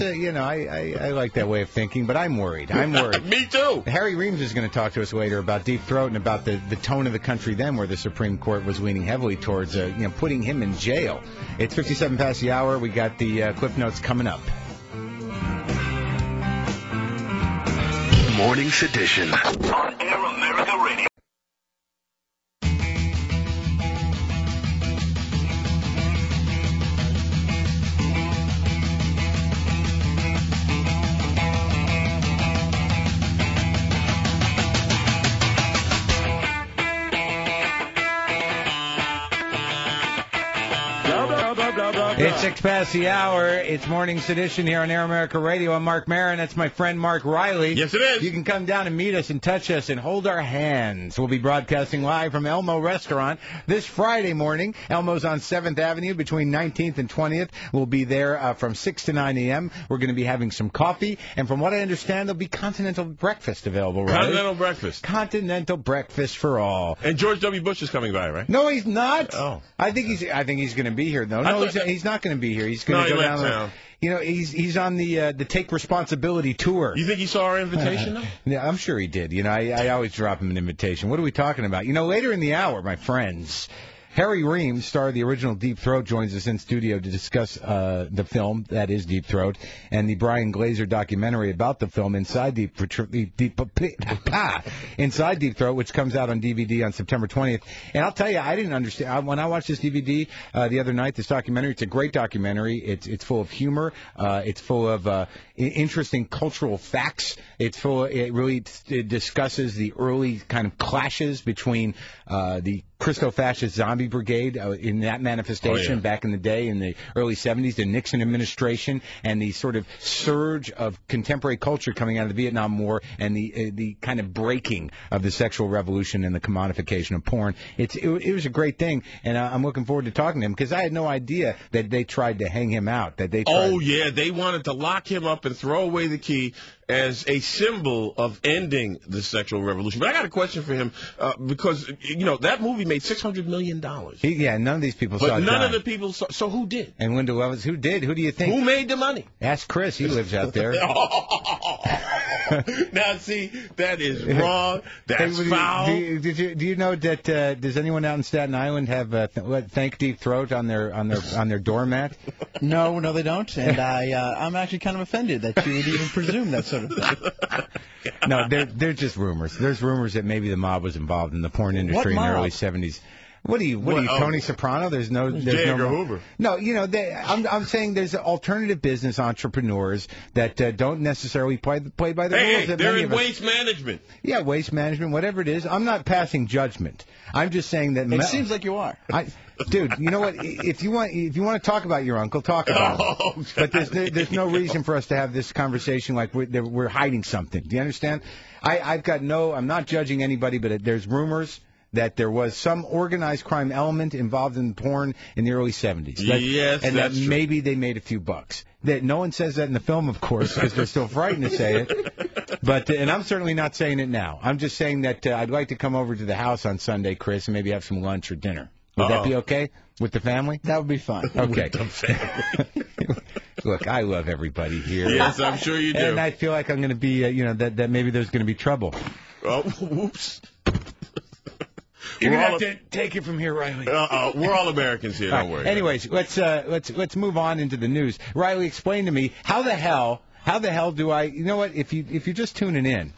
I like that way of thinking, but I'm worried. Me too. Harry Reams is going to talk to us later about Deep Throat and about the tone of the country then, where the Supreme Court was leaning heavily towards putting him in jail. It's 57 past the hour. We got the Cliff Notes coming up. Morning Sedition on Air America Radio. It's 6 past the hour. It's Morning Sedition here on Air America Radio. I'm Mark Maron. That's my friend Mark Riley. Yes, it is. You can come down and meet us and touch us and hold our hands. We'll be broadcasting live from Elmo Restaurant this Friday morning. Elmo's on 7th Avenue between 19th and 20th. We'll be there from 6 to 9 a.m. We're going to be having some coffee. And from what I understand, there'll be continental breakfast available, right? Continental breakfast. Continental breakfast for all. And George W. Bush is coming by, right? No, he's not. Oh. I think he's going to be here, though. No, he's not going to be here. He's going to go down. He's on the Take Responsibility tour. You think he saw our invitation, though? Yeah, I'm sure he did. I always drop him an invitation. What are we talking about? Later in the hour, my friends, Harry Reams, star of the original Deep Throat, joins us in studio to discuss the film that is Deep Throat and the Brian Glazer documentary about the film Inside Deep Throat, which comes out on DVD on September 20th. And I'll tell you, I didn't understand when I watched this DVD the other night. This documentary, it's a great documentary. It's full of humor. It's full of interesting cultural facts. It really discusses the early kind of clashes between the Christo-fascist zombie brigade in that manifestation back in the day in the early 70s, the Nixon administration, and the sort of surge of contemporary culture coming out of the Vietnam War and the kind of breaking of the sexual revolution and the commodification of porn. It was a great thing, and I'm looking forward to talking to him because I had no idea that they tried to hang him out. They wanted to lock him up and throw away the key as a symbol of ending the sexual revolution. But I got a question for him because, that movie made $600 million. None of these people saw it. But none of the people saw. So who did? And Linda Lovitz, who did? Who do you think? Who made the money? Ask Chris. He lives out there. Now, see, that is wrong. That's foul. Do you know that? Does anyone out in Staten Island have Thank Deep Throat on their doormat? No, they don't. And I'm actually kind of offended that you would even presume that sort of thing. No, they're just rumors. There's rumors that maybe the mob was involved in the porn industry in the early 70s. What are you, Tony Soprano? There's no Hoover. No, I'm saying there's alternative business entrepreneurs that don't necessarily play by the rules. Hey, they're in waste management. Yeah, waste management, whatever it is. I'm not passing judgment. I'm just saying that. It seems like you are. Dude, you know what? If you want to talk about your uncle, talk about him. But there's no reason for us to have this conversation like we're hiding something. Do you understand? I'm not judging anybody, but there's rumors that there was some organized crime element involved in porn in the early 70s. And that maybe they made a few bucks. That no one says that in the film, of course, because they're still frightened to say it. And I'm certainly not saying it now. I'm just saying that I'd like to come over to the house on Sunday, Chris, and maybe have some lunch or dinner. Would that be okay with the family? That would be fine. Okay. Look, I love everybody here. Yes, I'm sure you do. And I feel like I'm going to be, that maybe there's going to be trouble. Oh, whoops. You're going to have to take it from here, Riley. We're all Americans here, don't worry. Anyways, let's move on into the news. Riley, explain to me, how the hell do I, you know what, if you're just tuning in,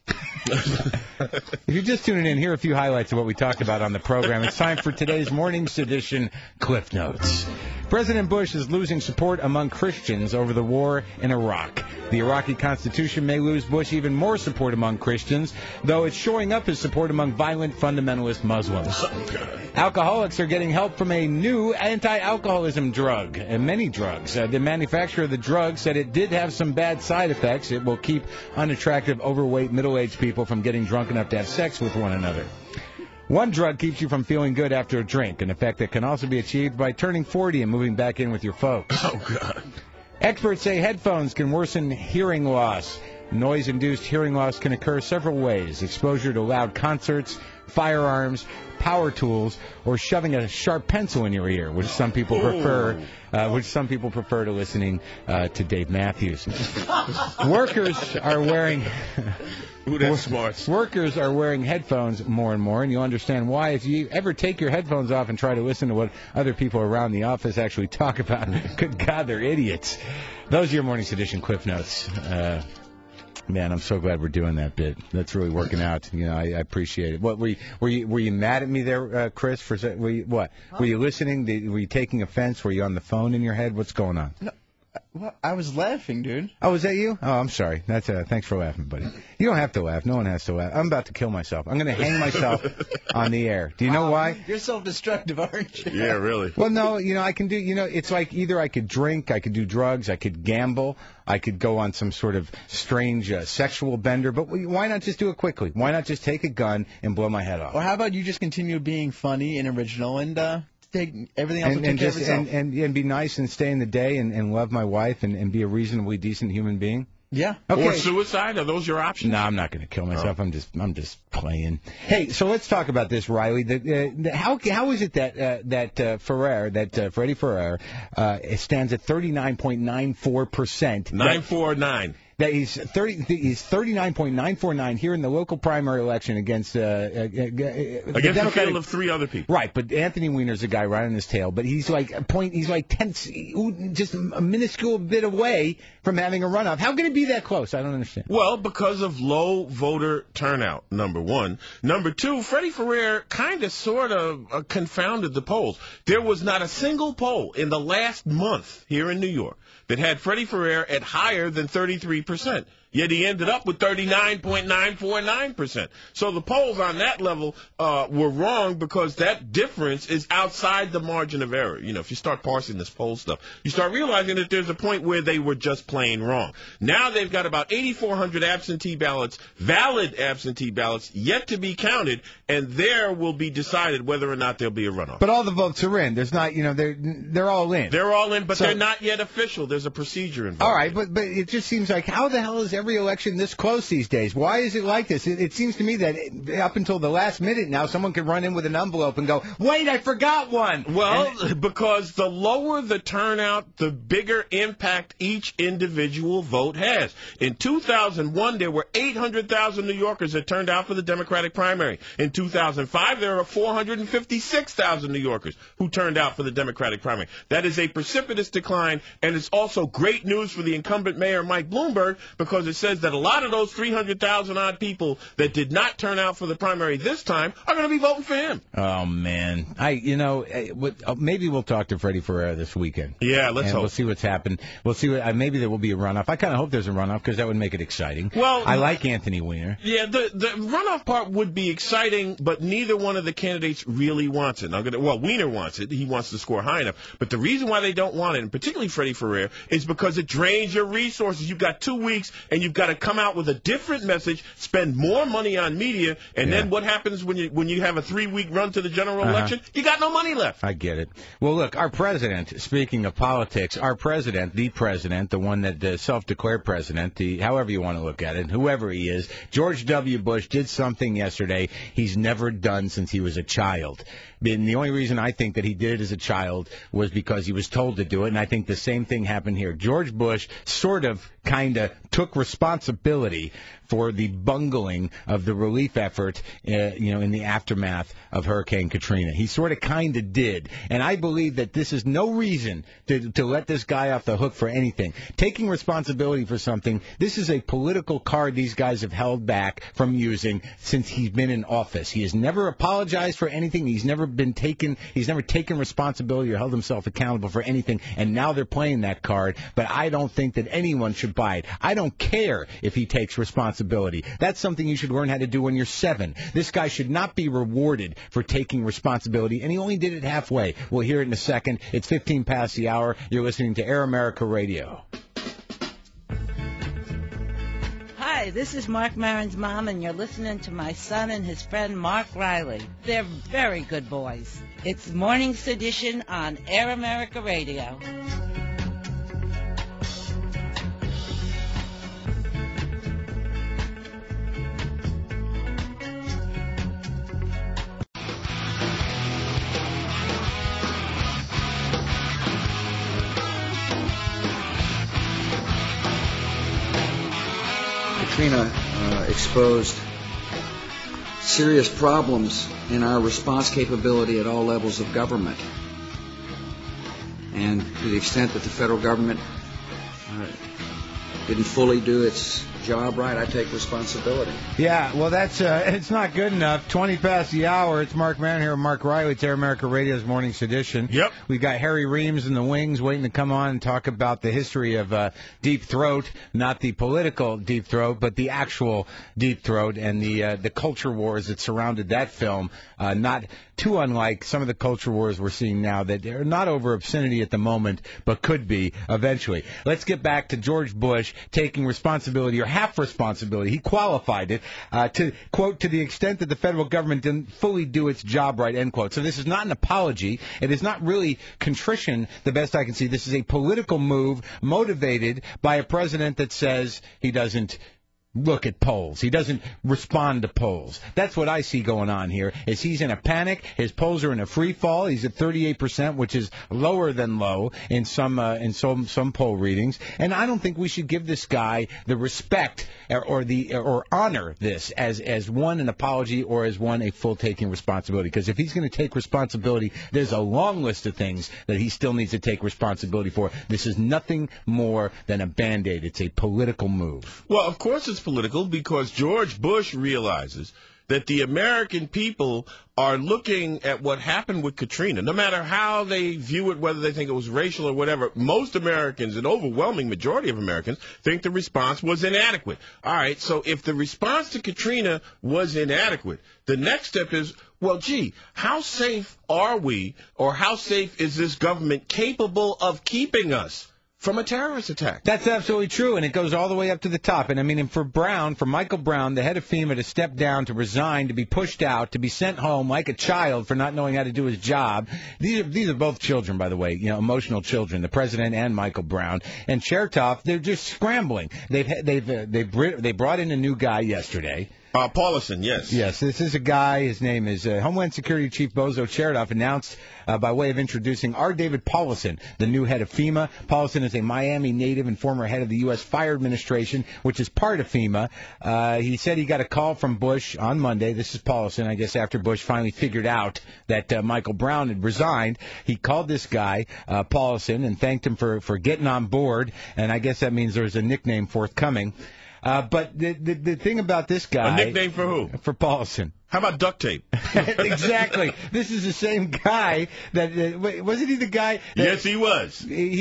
here are a few highlights of what we talked about on the program. It's time for today's morning's edition, Cliff Notes. President Bush is losing support among Christians over the war in Iraq. The Iraqi Constitution may lose Bush even more support among Christians, though it's shoring up his support among violent fundamentalist Muslims. Alcoholics are getting help from a new anti-alcoholism drug, and many drugs. The manufacturer of the drug said it did have some bad side effects. It will keep unattractive, overweight, middle-aged people from getting drunk enough to have sex with one another. One drug keeps you from feeling good after a drink, an effect that can also be achieved by turning 40 and moving back in with your folks. Oh, God. Experts say headphones can worsen hearing loss. Noise-induced hearing loss can occur several ways: exposure to loud concerts, firearms, power tools, or shoving a sharp pencil in your ear, which some people prefer to listening to Dave Matthews. Workers are wearing... Ooh, that's smart. Workers are wearing headphones more and more, and you'll understand why if you ever take your headphones off and try to listen to what other people around the office actually talk about. Good God, they're idiots. Those are your morning's edition Cliff Notes. Man, I'm so glad we're doing that bit. That's really working out. I appreciate it. What were you mad at me there, Chris? Were you listening? Were you taking offense? Were you on the phone in your head? What's going on? No. Well, I was laughing, dude. Oh, was that you? Oh, I'm sorry. That's thanks for laughing, buddy. You don't have to laugh. No one has to laugh. I'm about to kill myself. I'm going to hang myself on the air. Do you know why? You're self-destructive, aren't you? Yeah, really. Well, no, I can do, it's like either I could drink, I could do drugs, I could gamble, I could go on some sort of strange sexual bender, but why not just do it quickly? Why not just take a gun and blow my head off? Or how about you just continue being funny and original and take everything else and take care of and be nice and stay in the day and love my wife and be a reasonably decent human being? Yeah. Okay. Or suicide? Are those your options? No, I'm not going to kill myself. I'm just playing. Hey, so let's talk about this, Riley. How is it that Freddie Ferrer stands at 39.94%? 949. that he's 39.949 here in the local primary election against the field of three other people. Right, but Anthony Weiner's a guy right on his tail, but he's like 10, just a minuscule bit away from having a runoff. How can it be that close? I don't understand. Well, because of low voter turnout, number one. Number two, Freddie Ferrer kind of sort of confounded the polls. There was not a single poll in the last month here in New York that had Freddie Ferrer at higher than 33%. Yet he ended up with 39.949%. So the polls on that level were wrong because that difference is outside the margin of error. You know, if you start parsing this poll stuff, you start realizing that there's a point where they were just plain wrong. Now they've got about 8,400 absentee ballots, valid absentee ballots, yet to be counted, and there will be decided whether or not there'll be a runoff. But all the votes are in. There's not, they're all in. They're all in, but they're not yet official. There's a procedure involved. All right, but it just seems like, how the hell is every election this close these days? Why is it like this? It seems to me that up until the last minute now, someone could run in with an envelope and go, wait, I forgot one. Well, because the lower the turnout, the bigger impact each individual vote has. In 2001, there were 800,000 New Yorkers that turned out for the Democratic primary. In 2005, there were 456,000 New Yorkers who turned out for the Democratic primary. That is a precipitous decline, and it's also great news for the incumbent mayor, Mike Bloomberg, because it says that a lot of those 300,000 odd people that did not turn out for the primary this time are going to be voting for him. Oh man, maybe we'll talk to Freddie Ferrer this weekend. Yeah, let's hope. We'll see what's happened. We'll see maybe there will be a runoff. I kind of hope there's a runoff because that would make it exciting. Well, I like Anthony Weiner. Yeah, the runoff part would be exciting, but neither one of the candidates really wants it. Weiner wants it. He wants to score high enough. But the reason why they don't want it, and particularly Freddie Ferrer, is because it drains your resources. You've got 2 weeks, and you've got to come out with a different message, spend more money on media, and then what happens when you have a 3-week run to the general election? You got no money left. I get it. Well, look, our president, speaking of politics, the president, the one that the self-declared president, however you want to look at it, whoever he is, George W. Bush did something yesterday he's never done since he was a child. And the only reason I think that he did it as a child was because he was told to do it, and I think the same thing happened here. George Bush kind of took responsibility for the bungling of the relief effort, in the aftermath of Hurricane Katrina. He kind of did. And I believe that this is no reason to let this guy off the hook for anything. Taking responsibility for something, this is a political card these guys have held back from using since he's been in office. He has never apologized for anything. He's never taken responsibility or held himself accountable for anything. And now they're playing that card. But I don't think that anyone should buy it. I don't care if he takes responsibility. That's something you should learn how to do when you're 7. This guy should not be rewarded for taking responsibility, and he only did it halfway. We'll hear it in a second. It's 15 past the hour. You're listening to Air America Radio. Hi, this is Mark Maron's mom, and you're listening to my son and his friend Mark Riley. They're very good boys. It's Morning Sedition on Air America Radio. Katrina exposed serious problems in our response capability at all levels of government. And to the extent that the federal government didn't fully do its job right, I take responsibility. Yeah, well, that's it's not good enough. 20 past the hour. It's Mark Maron here with Mark Riley. It's Air America Radio's Morning Sedition. Yep. We got Harry Reams in the wings waiting to come on and talk about the history of Deep Throat, not the political Deep Throat, but the actual Deep Throat and the culture wars that surrounded that film. Not too unlike some of the culture wars we're seeing now that are not over obscenity at the moment, but could be eventually. Let's get back to George Bush taking responsibility, or half responsibility. He qualified it to, quote, to the extent that the federal government didn't fully do its job right, end quote. So this is not an apology. It is not really contrition, the best I can see. This is a political move motivated by a president that says he doesn't look at polls. He doesn't respond to polls. That's what I see going on here. Is he's in a panic. His polls are in a free fall. He's at 38%, which is lower than low in some poll readings. And I don't think we should give this guy the respect or honor this as one an apology or as one a full taking responsibility. Because if he's going to take responsibility, there's a long list of things that he still needs to take responsibility for. This is nothing more than a Band-Aid. It's a political move. Well, of course it's political because George Bush realizes that the American people are looking at what happened with Katrina. No matter how they view it, whether they think it was racial or whatever, most Americans, an overwhelming majority of Americans, think the response was inadequate. All right, so if the response to Katrina was inadequate, the next step is, well, gee, how safe are we, or how safe is this government capable of keeping us from a terrorist attack? That's absolutely true, and it goes all the way up to the top. And I mean, for Michael Brown, the head of FEMA, to step down, to resign, to be pushed out, to be sent home like a child for not knowing how to do his job. These are both children, by the way, emotional children, the president and Michael Brown. And Chertoff, they're just scrambling. They brought in a new guy yesterday. Paulison, yes. Yes, this is a guy, his name is Homeland Security Chief Bozo Chertoff, announced by way of introducing R. David Paulison, the new head of FEMA. Paulison is a Miami native and former head of the U.S. Fire Administration, which is part of FEMA. He said he got a call from Bush on Monday. This is Paulison, I guess, after Bush finally figured out that Michael Brown had resigned. He called this guy, Paulison, and thanked him for getting on board, and I guess that means there's a nickname forthcoming. But the thing about this guy... A nickname for who? For Paulison. How about duct tape? Exactly. This is the same guy that wasn't he the guy? Yes, he was.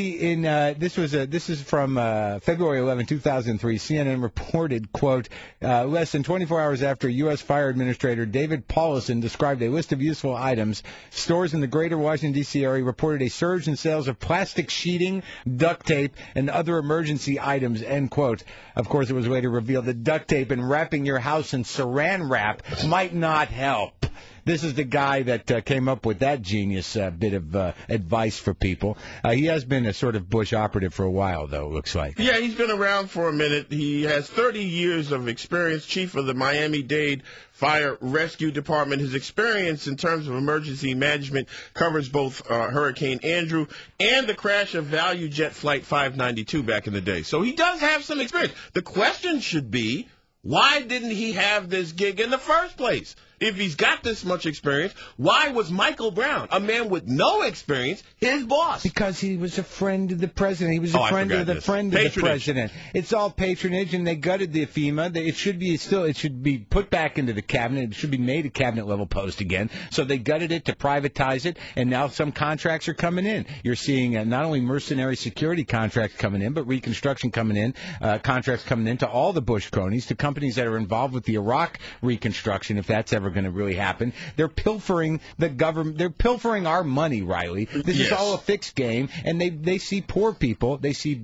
This is from February 11, 2003. CNN reported, quote, less than 24 hours after U.S. Fire Administrator David Paulison described a list of useful items, stores in the greater Washington, D.C. area reported a surge in sales of plastic sheeting, duct tape, and other emergency items, end quote. Of course, it was later revealed that duct tape and wrapping your house in saran wrap might not help. This is the guy that came up with that genius bit of advice for people. He has been a sort of Bush operative for a while, though, it looks like. Yeah, he's been around for a minute. He has 30 years of experience, chief of the Miami-Dade Fire Rescue Department. His experience in terms of emergency management covers both Hurricane Andrew and the crash of ValueJet Flight 592 back in the day. So he does have some experience. The question should be, why didn't he have this gig in the first place? If he's got this much experience, why was Michael Brown, a man with no experience, his boss? Because he was a friend of the president. He was a friend of the president. It's all patronage, and they gutted the FEMA. It should be put back into the cabinet. It should be made a cabinet level post again. So they gutted it to privatize it, and now some contracts are coming in. You're seeing not only mercenary security contracts coming in, but reconstruction coming in, contracts coming in to all the Bush cronies, to companies that are involved with the Iraq reconstruction, if that's ever going to really happen. They're pilfering the government. They're pilfering our money, Riley. This is all a fixed game, and they see poor people. They see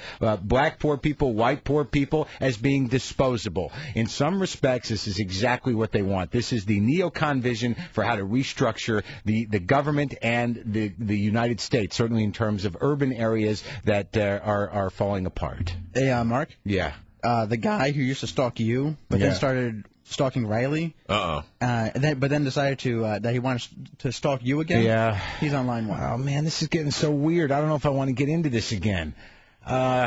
black poor people, white poor people as being disposable. In some respects, this is exactly what they want. This is the neocon vision for how to restructure the government and the United States, certainly in terms of urban areas that are falling apart. Hey, Mark? Yeah. The guy who used to stalk you, but then started stalking Riley. But then decided that he wants to stalk you again. Yeah. He's on line 1. Oh man, this is getting so weird. I don't know if I want to get into this again. All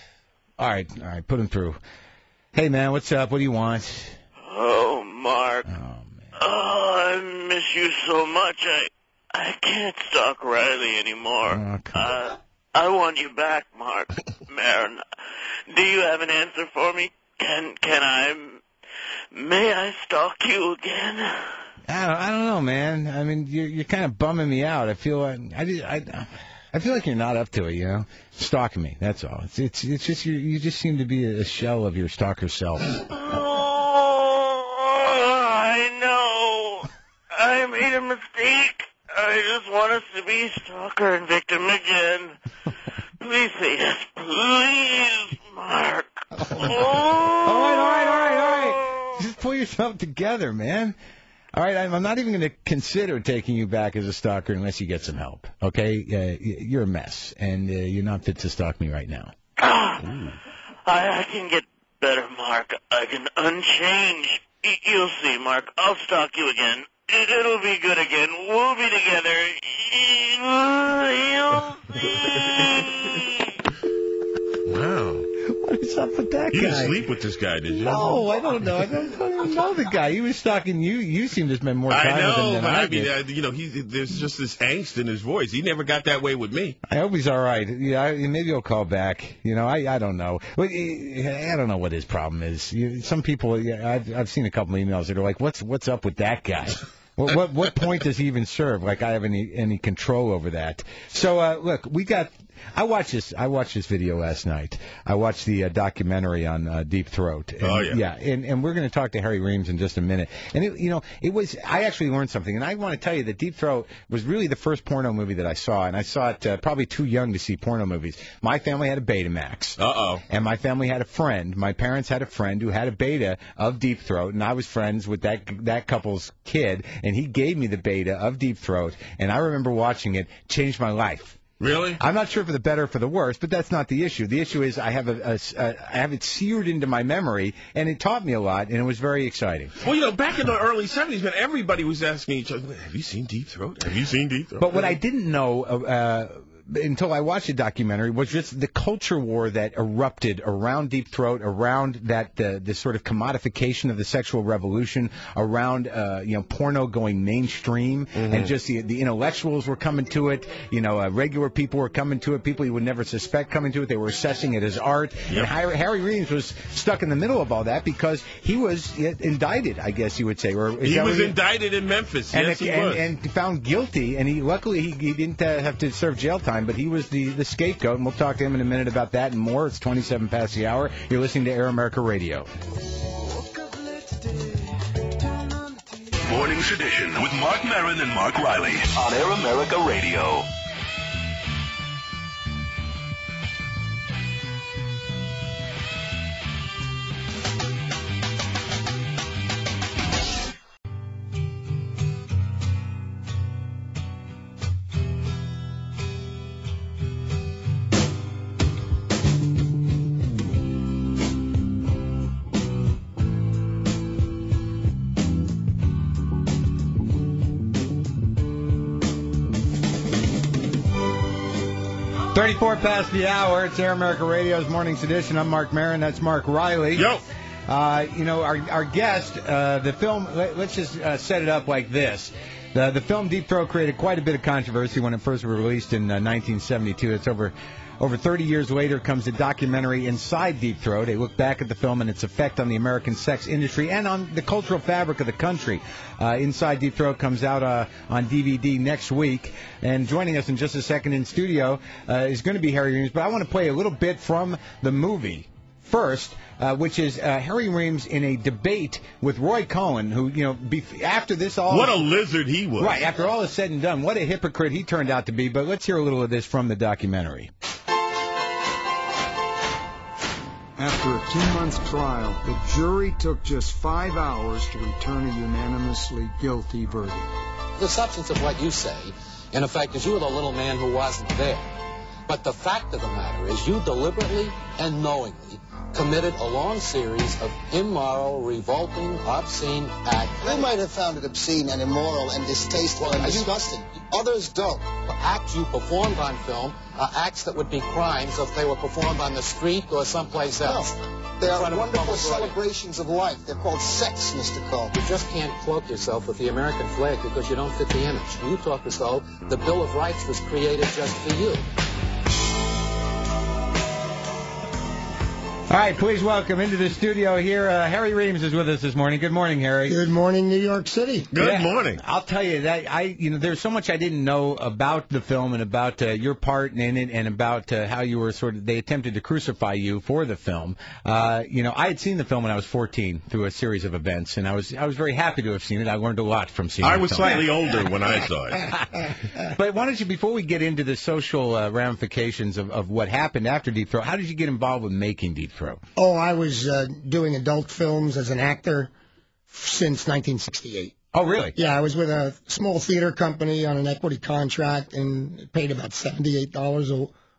right, put him through. Hey man, what's up? What do you want? Oh, Mark. Oh man. Oh, I miss you so much. I can't stalk Riley anymore. Oh, I want you back, Mark Maron. Do you have an answer for me? May I stalk you again? I don't know, man. I mean, you're kind of bumming me out. I feel I feel like you're not up to it, stalking me. That's all. It's just you just seem to be a shell of your stalker self. Oh, I know. I made a mistake. I just want us to be stalker and victim again. Please say yes, please, Mark. All right. Just pull yourself together, man. All right, I'm not even going to consider taking you back as a stalker unless you get some help, okay? You're a mess, and you're not fit to stalk me right now. I can get better, Mark. I can unchange. You'll see, Mark. I'll stalk you again. It'll be good again. We'll be together. You'll see. Wow. What is up with that You guy? didn't sleep with this guy, did you? No, I don't know. I don't even know the guy. He was stalking you. You seem to spend more time I know, with him than but I I mean, did. there's just this angst in his voice. He never got that way with me. I hope he's all right. Yeah, maybe he'll call back. I don't know. But I don't know what his problem is. Some people, I've seen a couple of emails that are like, "What's up with that guy?" What point does he even serve? Like I have any control over that? So look, I watched this video last night. I watched the documentary on Deep Throat. And, and we're going to talk to Harry Reams in just a minute. And I actually learned something, and I want to tell you that Deep Throat was really the first porno movie that I saw, and I saw it probably too young to see porno movies. My family had a Betamax. And my family had a friend. My parents had a friend who had a beta of Deep Throat, and I was friends with that couple's kid, and he gave me the beta of Deep Throat, and I remember watching it. Changed my life. Really? I'm not sure for the better or for the worse, but that's not the issue. The issue is I have it seared into my memory, and it taught me a lot, and it was very exciting. Well, back in the early 70s, man, everybody was asking each other, have you seen Deep Throat? Have you seen Deep Throat? But what I didn't know until I watched the documentary was just the culture war that erupted around Deep Throat, around the sort of commodification of the sexual revolution, around porno going mainstream, and just the intellectuals were coming to it, regular people were coming to it, people you would never suspect coming to it. They were assessing it as art. Yep. And Harry Reams was stuck in the middle of all that because he was indicted, I guess you would say. He was indicted in Memphis. Yes, he was. And found guilty, and luckily he didn't have to serve jail time. But he was the scapegoat, and we'll talk to him in a minute about that and more. It's 27 past the hour. You're listening to Air America Radio. Morning Sedition with Mark Maron and Mark Riley on Air America Radio. Past the hour. It's Air America Radio's Morning Sedition. I'm Mark Maron. That's Mark Riley. Yo. Our guest, the film, let's just set it up like this. The film Deep Throat created quite a bit of controversy when it first was released in 1972. It's over 30 years later comes the documentary Inside Deep Throat. A look back at the film and its effect on the American sex industry and on the cultural fabric of the country. Inside Deep Throat comes out on DVD next week. And joining us in just a second in studio is going to be Harry Reams. But I want to play a little bit from the movie first, which is Harry Reams in a debate with Roy Cohn, who, after this all... What a lizard he was. Right, after all is said and done, what a hypocrite he turned out to be. But let's hear a little of this from the documentary. After a 2-month trial, the jury took just 5 hours to return a unanimously guilty verdict. The substance of what you say, in effect, is you were the little man who wasn't there. But the fact of the matter is you deliberately and knowingly committed a long series of immoral, revolting, obscene acts. You might have found it obscene and immoral and distasteful and disgusting. Others don't. The acts you performed on film are acts that would be crimes if they were performed on the street or someplace else. No, they are wonderful celebrations of life. They're called sex, Mr. Cole. You just can't cloak yourself with the American flag because you don't fit the image. You talk as though the Bill of Rights was created just for you. All right, please welcome into the studio here. Harry Reams is with us this morning. Good morning, Harry. Good morning, New York City. Good morning. I'll tell you that there's so much I didn't know about the film and about your part in it and about how you were they attempted to crucify you for the film. I had seen the film when I was 14 through a series of events, and I was very happy to have seen it. I learned a lot from seeing it. I was slightly older when I saw it. But why don't you, before we get into the social ramifications of what happened after Deep Throat, how did you get involved with making Deep Throat? Oh, I was doing adult films as an actor since 1968. Oh, really? Yeah, I was with a small theater company on an equity contract and paid about $78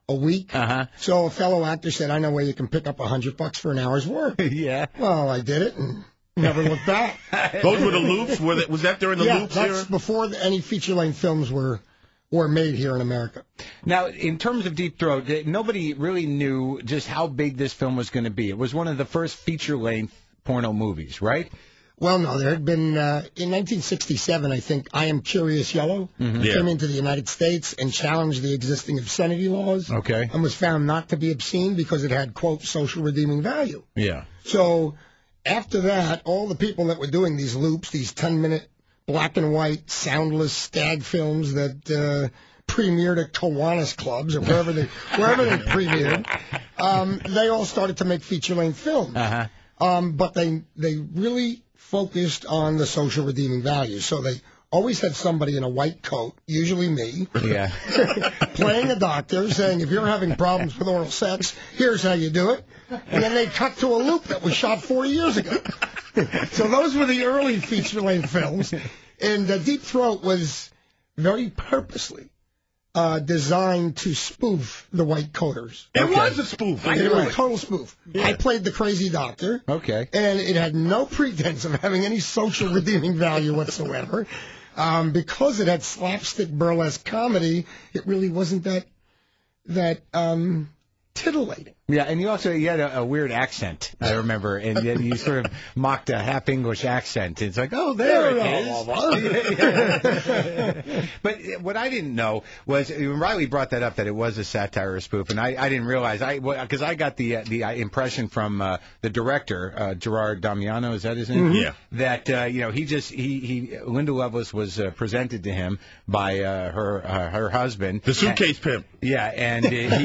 a week. So a fellow actor said, I know where you can pick up $100 for an hour's work. Yeah. Well, I did it and never looked back. Those were the loops? Was that during the loops that's era? before any feature-length films were made here in America. Now, in terms of Deep Throat, nobody really knew just how big this film was going to be. It was one of the first feature-length porno movies, right? Well, no, there had been, in 1967, I think, I Am Curious Yellow came into the United States and challenged the existing obscenity laws. Okay. And was found not to be obscene because it had, quote, social redeeming value. Yeah. So after that, all the people that were doing these loops, these 10-minute black and white, soundless stag films that premiered at Kiwanis clubs or wherever they premiered, they all started to make feature-length films. But they really focused on the social redeeming value. So they always had somebody in a white coat, usually me, playing a doctor, saying, if you're having problems with oral sex, here's how you do it. And then they cut to a loop that was shot 40 years ago. So those were the early feature-length films. And Deep Throat was very purposely designed to spoof the white coaters. It was a spoof. It was a total spoof. I played the crazy doctor. Okay. And it had no pretense of having any social redeeming value whatsoever. Because it had slapstick burlesque comedy, it really wasn't that titillating. Yeah, and you had a weird accent, I remember, and then you sort of mocked a half English accent. It's like, oh, there it is. But what I didn't know was, when Riley brought that up, that it was a satire or spoof, and I didn't realize, because I got the impression from the director, Gerard Damiano, is that his name? Yeah. That Linda Lovelace was presented to him by her husband, the suitcase pimp. Yeah, and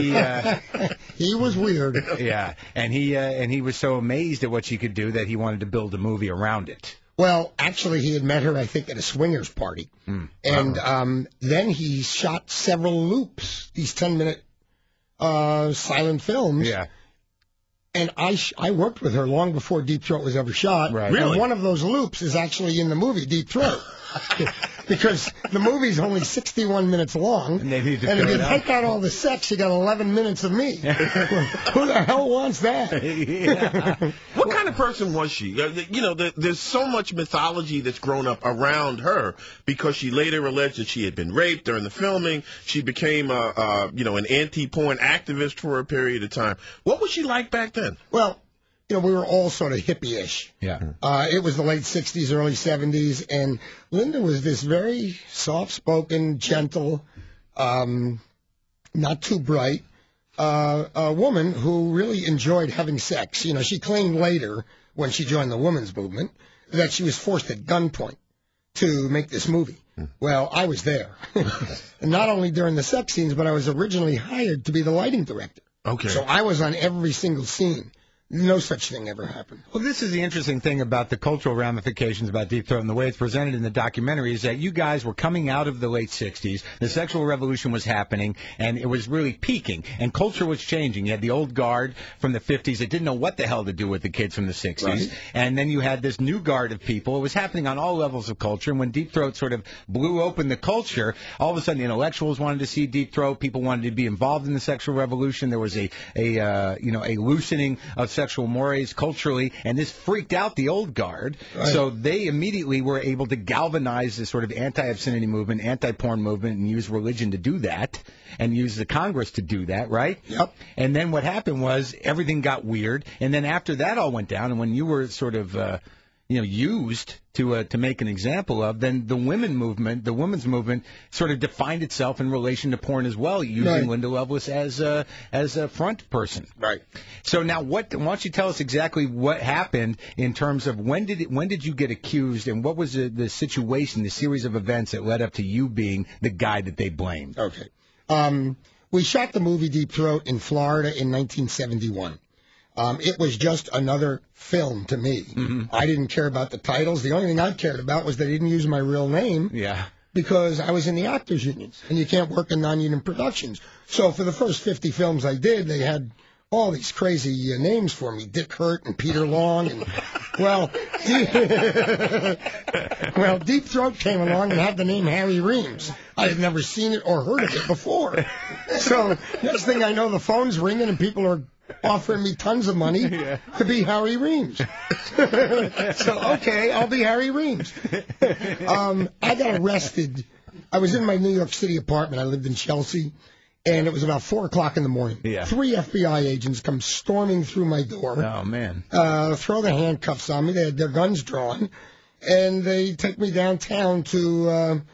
he was weird. Yeah, and he was so amazed at what she could do that he wanted to build a movie around it. Well, actually, he had met her, I think, at a swingers party. And then he shot several loops, these 10-minute silent films. Yeah. And I worked with her long before Deep Throat was ever shot. Right. Really? And one of those loops is actually in the movie Deep Throat. Because the movie's only 61 minutes long. And if you take out all the sex, you got 11 minutes of me. Who the hell wants that? What kind of person was she? There's so much mythology that's grown up around her because she later alleged that she had been raped during the filming. She became an anti-porn activist for a period of time. What was she like back then? Well, we were all sort of hippie-ish. Yeah. It was the late 60s, early 70s, and Linda was this very soft-spoken, gentle, not too bright, a woman who really enjoyed having sex. She claimed later, when she joined the women's movement, that she was forced at gunpoint to make this movie. Well, I was there. And not only during the sex scenes, but I was originally hired to be the lighting director. Okay. So I was on every single scene. No such thing ever happened. Well, this is the interesting thing about the cultural ramifications about Deep Throat and the way it's presented in the documentary is that you guys were coming out of the late 60s, the sexual revolution was happening, and it was really peaking, and culture was changing. You had the old guard from the 50s that didn't know what the hell to do with the kids from the 60s, right. And then you had this new guard of people. It was happening on all levels of culture, and when Deep Throat sort of blew open the culture, all of a sudden the intellectuals wanted to see Deep Throat, people wanted to be involved in the sexual revolution. There was a loosening of sexual mores culturally, and this freaked out the old guard. Right. So they immediately were able to galvanize this sort of anti-obscenity movement, anti-porn movement, and use religion to do that, and use the Congress to do that, right? Yep. And then what happened was everything got weird, and then after that all went down, and when you were sort of used to make an example of, then the women's movement sort of defined itself in relation to porn as well, using Linda Lovelace as a front person. Right. So now, why don't you tell us exactly what happened in terms of when did you get accused, and what was the situation, the series of events that led up to you being the guy that they blamed? Okay. We shot the movie Deep Throat in Florida in 1971. It was just another film to me. Mm-hmm. I didn't care about the titles. The only thing I cared about was they didn't use my real name. Yeah. Because I was in the actors' unions, and you can't work in non-union productions. So for the first 50 films I did, they had all these crazy names for me, Dick Hurt and Peter Long and Well, Deep Throat came along and had the name Harry Reams. I had never seen it or heard of it before. So next thing I know, the phone's ringing and people are offering me tons of money to be Harry Reams. So, okay, I'll be Harry Reams. I got arrested. I was in my New York City apartment. I lived in Chelsea. And it was about 4 o'clock in the morning. Yeah. 3 FBI agents come storming through my door. Oh, man. Throw the handcuffs on me. They had their guns drawn. And they take me downtown to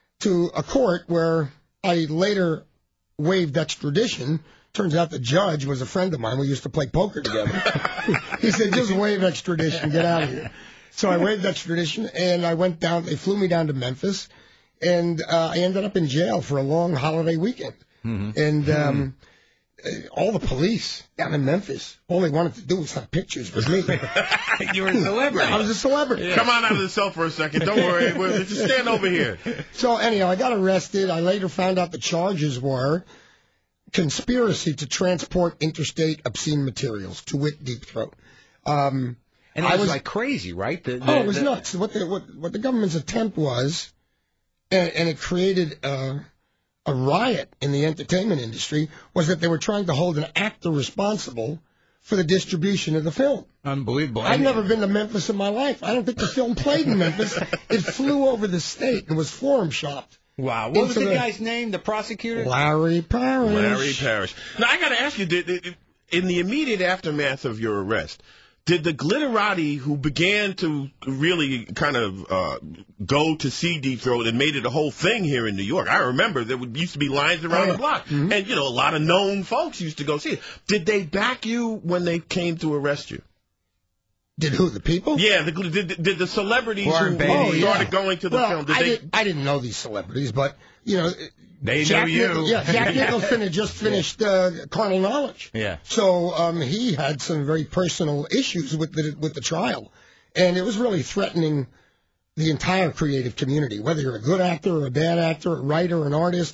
a court where I later waived extradition. Turns out the judge was a friend of mine. We used to play poker together. He said, just waive extradition. Get out of here. So I waived extradition, and I went down. They flew me down to Memphis, and I ended up in jail for a long holiday weekend. Mm-hmm. And all the police down in Memphis, all they wanted to do was have pictures with me. You were a celebrity. I was a celebrity. Yeah. Come on out of the cell for a second. Don't worry. Just stand over here. So anyhow, I got arrested. I later found out the charges were conspiracy to transport interstate obscene materials, to wit, Deep Throat. And it was like crazy, right? It was nuts. What the government's attempt was, and it created a riot in the entertainment industry, was that they were trying to hold an actor responsible for the distribution of the film. Unbelievable. I've never been to Memphis in my life. I don't think the film played in Memphis. It flew over the state and was forum shopped. Wow. What was the guy's name, the prosecutor? Larry Parrish. Larry Parrish. Now, I got to ask you, in the immediate aftermath of your arrest, did the glitterati who began to really kind of go to see Deep Throat and made it a whole thing here in New York? I remember there used to be lines around the block. Mm-hmm. And, a lot of known folks used to go see it. Did they back you when they came to arrest you? Did who, the people? Yeah, did the celebrities who started going to the film? I didn't know these celebrities, but, they knew you. Jack Nicholson had just finished Carnal Knowledge. Yeah. So he had some very personal issues with the trial. And it was really threatening the entire creative community, whether you're a good actor or a bad actor, a writer or an artist.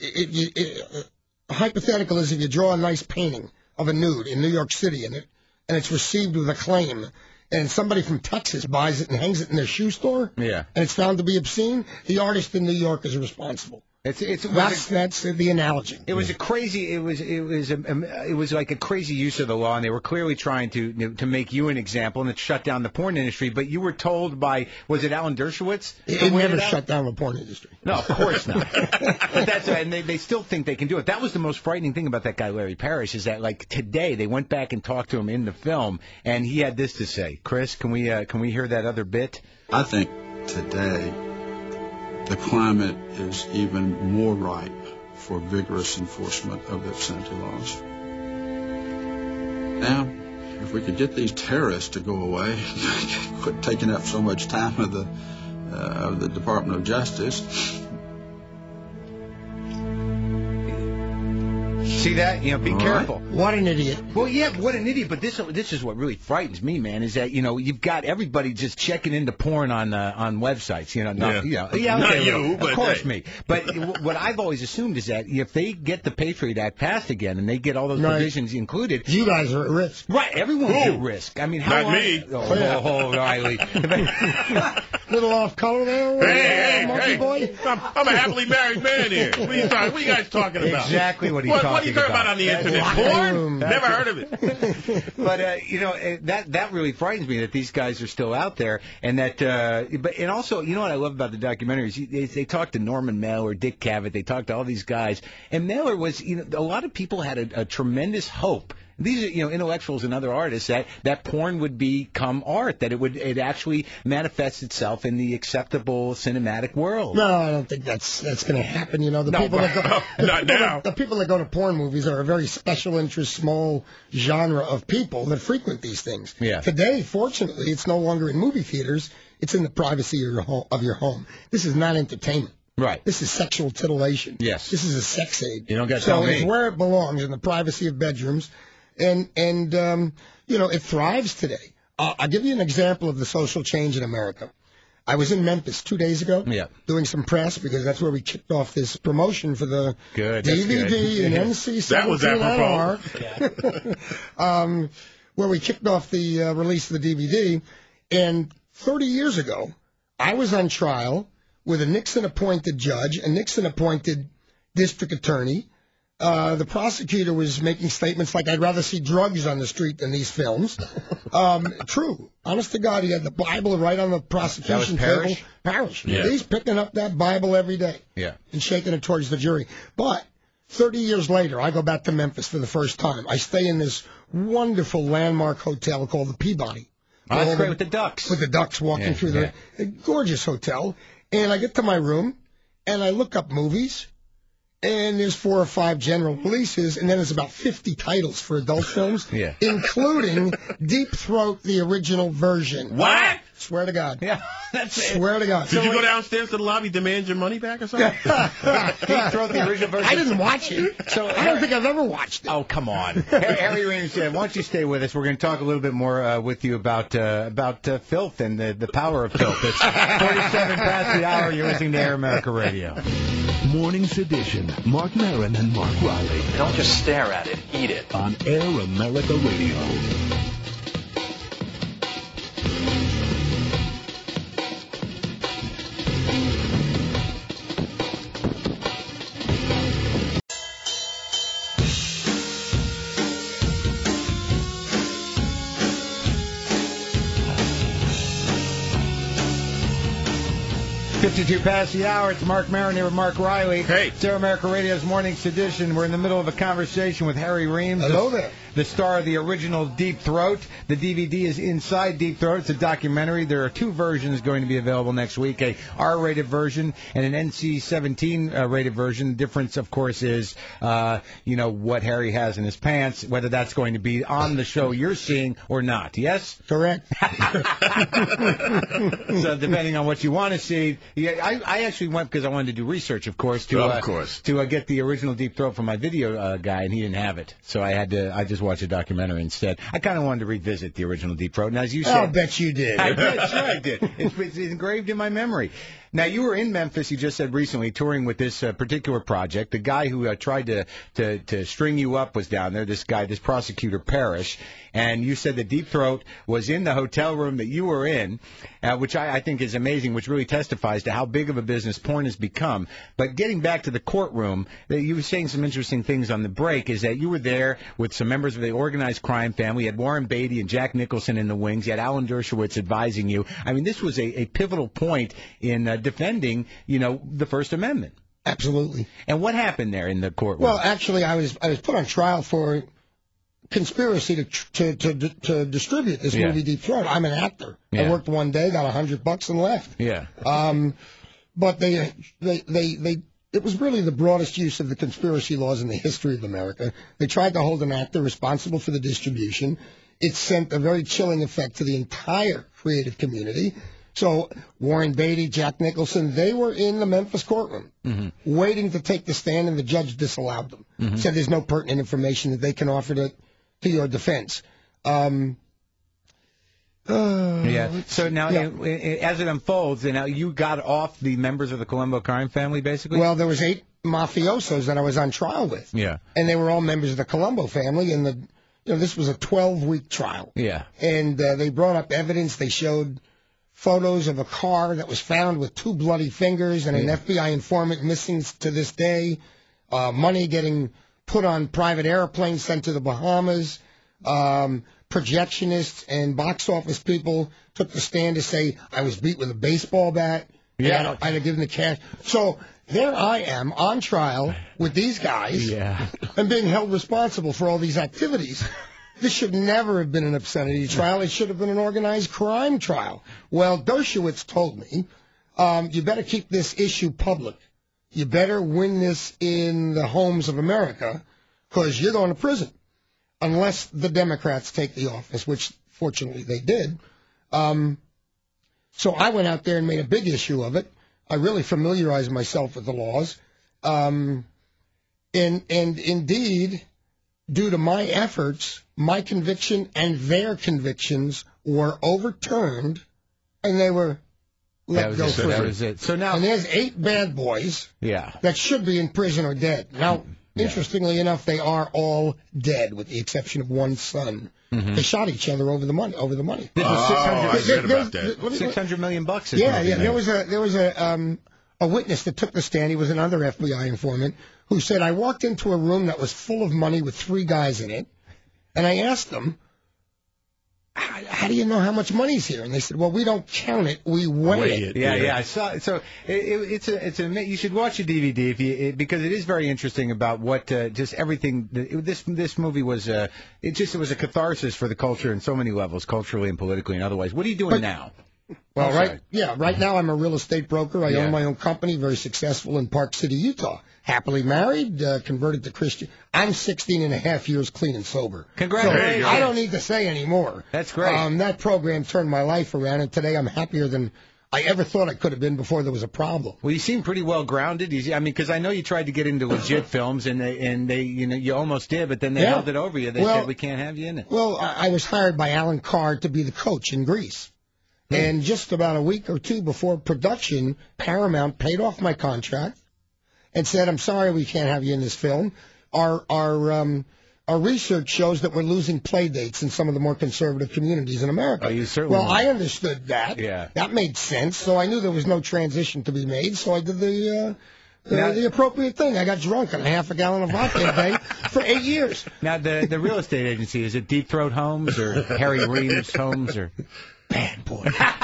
Hypothetical is if you draw a nice painting of a nude in New York City and it's received with acclaim, and somebody from Texas buys it and hangs it in their shoe store, and it's found to be obscene, the artist in New York is responsible. That's the analogy. It was a crazy. It was like a crazy use of the law, and they were clearly trying to make you an example, and it shut down the porn industry. But you were told by, was it Alan Dershowitz? It never shut down the porn industry. No, of course not. But that's and they still think they can do it. That was the most frightening thing about that guy Larry Parrish, is that like today they went back and talked to him in the film, and he had this to say. Chris, can we hear that other bit? I think today the climate is even more ripe for vigorous enforcement of the obscenity laws. Now, if we could get these terrorists to go away, quit taking up so much time of the Department of Justice. See that? Be careful. Right. What an idiot. Well, yeah, what an idiot. But this is what really frightens me, man, is that, you've got everybody just checking into porn on websites. Not you, but of course me. But what I've always assumed is that if they get the Patriot Act passed again and they get all those provisions included, you guys are at risk. Right, everyone's at risk. I mean, how not me. Oh, Riley. Little off color there. Hey, boy. I'm a happily married man here. What are you guys talking about? Exactly what he's talking about. What are you talking about on the internet? Porn? Never heard of it. But that really frightens me that these guys are still out there, and that. And also, what I love about the documentaries? They talked to Norman Mailer, Dick Cavett. They talked to all these guys, and Mailer was. A lot of people had a tremendous hope. These are, intellectuals and other artists that porn would become art, that it actually manifests itself in the acceptable cinematic world. No, I don't think that's going to happen. The people that go to porn movies are a very special interest, small genre of people that frequent these things. Yeah. Today, fortunately, it's no longer in movie theaters. It's in the privacy of your home. This is not entertainment. Right. This is sexual titillation. Yes. This is a sex aid. You don't got to tell me. So it's where it belongs, in the privacy of bedrooms. And it thrives today. I'll give you an example of the social change in America. I was in Memphis 2 days ago doing some press because that's where we kicked off this promotion for the DVD and NC-17 NR, where we kicked off the release of the DVD. And 30 years ago, I was on trial with a Nixon-appointed judge, a Nixon-appointed district attorney. The prosecutor was making statements like, I'd rather see drugs on the street than these films. True. Honest to God, he had the Bible right on the prosecution table. Parrish. Yeah. He's picking up that Bible every day and shaking it towards the jury. But 30 years later, I go back to Memphis for the first time. I stay in this wonderful landmark hotel called the Peabody. Oh, that's great with the ducks. With the ducks walking through there. A gorgeous hotel. And I get to my room, and I look up movies, and there's 4 or 5 general releases, and then there's about 50 titles for adult films, including Deep Throat, the original version. What? Swear to God. Yeah, that's it. Swear to God. Did you go downstairs to the lobby, demand your money back or something? Deep Throat, the original version. I didn't watch it. So I don't think I've ever watched it. Oh, come on. Harry Reams, why don't you stay with us? We're going to talk a little bit more with you about filth and the power of filth. It's 47 past the hour. You're listening to Air America Radio. Morning Sedition. Mark Maron and Mark Riley. Don't just stare at it. Eat it. On Air America Radio. .52 past the hour. It's Mark Maron here with Mark Riley. Hey. It's Air America Radio's Morning Sedition. We're in the middle of a conversation with Harry Reams. Hello there. The star of the original Deep Throat. The DVD is Inside Deep Throat. It's a documentary. There are 2 versions going to be available next week, a R-rated version and an NC-17 rated version. The difference, of course, is, what Harry has in his pants, whether that's going to be on the show you're seeing or not. Yes? Correct. So depending on what you want to see. Yeah, I actually went because I wanted to do research, of course, to get the original Deep Throat from my video guy, and he didn't have it. So I just watched a documentary instead. I kind of wanted to revisit the original Deep Throat. And as you said, I'll bet you did. I did. Sure I did. It's engraved in my memory. Now, you were in Memphis, you just said recently, touring with this particular project. The guy who tried to string you up was down there, this prosecutor, Parrish. And you said that Deep Throat was in the hotel room that you were in, which I think is amazing, which really testifies to how big of a business porn has become. But getting back to the courtroom, you were saying some interesting things on the break, is that you were there with some members of the organized crime family. You had Warren Beatty and Jack Nicholson in the wings. You had Alan Dershowitz advising you. I mean, this was a pivotal point in defending, the First Amendment. Absolutely. And what happened there in the courtroom? Well, actually, I was put on trial for conspiracy to distribute this movie Deep Throat. I'm an actor. Yeah. I worked one day, got $100 and left. Yeah. But it was really the broadest use of the conspiracy laws in the history of America. They tried to hold an actor responsible for the distribution. It sent a very chilling effect to the entire creative community. So Warren Beatty, Jack Nicholson, they were in the Memphis courtroom waiting to take the stand, and the judge disallowed them. Said there's no pertinent information that they can offer to your defense. So now, as it unfolds, now you got off the members of the Colombo crime family, basically? Well, there was 8 mafiosos that I was on trial with. Yeah. And they were all members of the Colombo family, and this was a 12-week trial. Yeah. And they brought up evidence. They showed photos of a car that was found with 2 bloody fingers and an FBI informant missing to this day, money getting put on private airplanes sent to the Bahamas. Projectionists and box office people took the stand to say I was beat with a baseball bat. Yeah. I had to give them the cash. So there I am on trial with these guys and being held responsible for all these activities. This should never have been an obscenity trial. It should have been an organized crime trial. Well, Dershowitz told me, you better keep this issue public. You better win this in the homes of America, because you're going to prison unless the Democrats take the office, which fortunately they did. So I went out there and made a big issue of it. I really familiarized myself with the laws. And indeed, due to my efforts, my conviction and their convictions were overturned, and they were let go free. That was it. So now, and there's 8 bad boys that should be in prison or dead. Now, interestingly enough, they are all dead, with the exception of one son. Mm-hmm. They shot each other over the money. This was I read about that. $600 million. Yeah. There was a witness that took the stand. He was another FBI informant who said, I walked into a room that was full of money with 3 guys in it, and I asked them, how do you know how much money's here? And they said, well, we don't count it, we weigh it. Yeah. I saw. So you should watch a DVD because it is very interesting about what just everything. This movie was it was a catharsis for the culture in so many levels, culturally and politically and otherwise. What are you doing now? Well, right now I'm a real estate broker. I own my own company, very successful in Park City, Utah. Happily married, converted to Christian. I'm 16 and a half years clean and sober. Congratulations. So I don't need to say any more. That's great. That program turned my life around, and today I'm happier than I ever thought I could have been before there was a problem. Well, you seem pretty well grounded. Because I know you tried to get into legit films, and they you almost did, but then they held it over you. They said we can't have you in it. Well, I was hired by Alan Carr to be the coach in Greece. And just about a week or two before production, Paramount paid off my contract and said, I'm sorry we can't have you in this film. Our research shows that we're losing play dates in some of the more conservative communities in America. Oh, you certainly Well, I understood that. Yeah. That made sense, so I knew there was no transition to be made, so I did the appropriate thing. I got drunk on a half a gallon of vodka a day for 8 years. Now, the real estate agency, is it Deep Throat Homes or Harry Reams Homes or... Bad boy.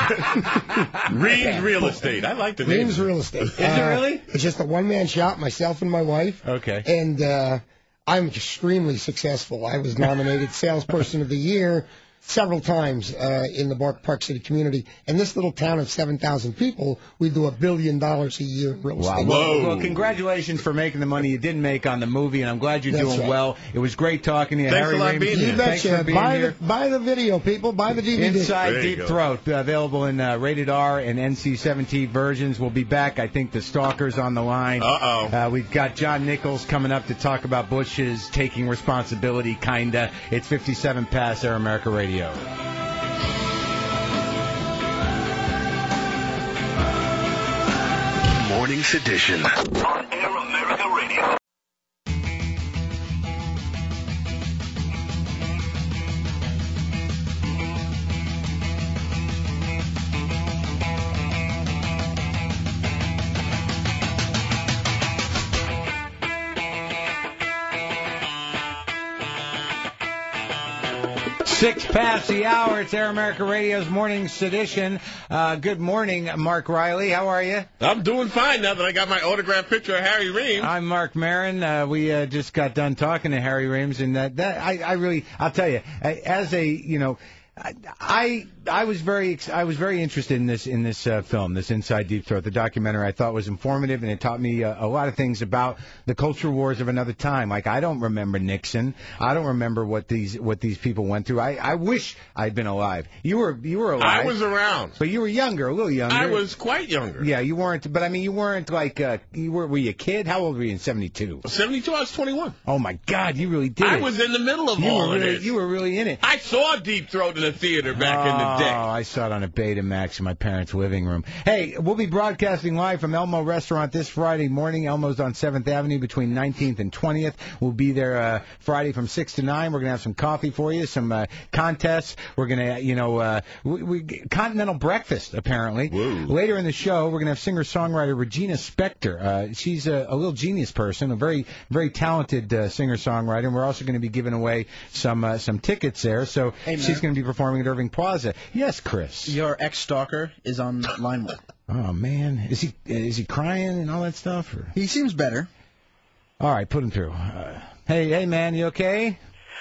Reams Real Estate. I like the name. Reams Real Estate. Is it really? It's just a one-man shop, myself and my wife. Okay. And I'm extremely successful. I was nominated Salesperson of the Year several times in the Park City community. And this little town of 7,000 people, we do $1 billion a year in real estate. Well, congratulations for making the money you didn't make on the movie, and I'm glad you're doing well. It was great talking to you. Thanks Harry a lot Reams. being here. You betcha. For being here. Buy the video, people. Buy the DVD. Inside Deep Throat, available in rated R and NC-17 versions. We'll be back. I think the Stalker's on the line. We've got John Nichols coming up to talk about Bush's taking responsibility, kinda. It's 57 past Air America Radio. Morning Sedition on Air America Radio. Six past the hour. It's Air America Radio's Morning Sedition. Good morning, Mark Riley. How are you? I'm doing fine now that I got my autographed picture of Harry Reams. I'm Mark Maron. We just got done talking to Harry Reams, and I'll tell you, as a, I was very interested in this film, this Inside Deep Throat, the documentary. I thought was informative, and it taught me a lot of things about the culture wars of another time. Like, I don't remember Nixon. I don't remember what these people went through. I wish I'd been alive. You were alive. I was around, but you were younger, a little younger. I was quite younger. Yeah, you weren't. But I mean, you weren't like were you a kid? How old were you in '72? 72. I was 21. Oh my God, you really did. I was in the middle of all of this. You were really in it. I saw Deep Throat in the theater back in the day. Oh, I saw it on a Betamax in my parents' living room. Hey, we'll be broadcasting live from Elmo Restaurant this Friday morning. Elmo's on 7th Avenue between 19th and 20th. We'll be there Friday from 6 to 9. We're going to have some coffee for you, some contests. We're going to, continental breakfast, apparently. Whoa. Later in the show, we're going to have singer-songwriter Regina Spektor. She's a little genius person, a very, very talented singer-songwriter. And we're also going to be giving away some tickets there. So she's going to be performing at Irving Plaza. Yes, Chris. Your ex-stalker is on line one. Oh man, is he crying and all that stuff? Or? He seems better. All right, put him through. Hey man, you okay?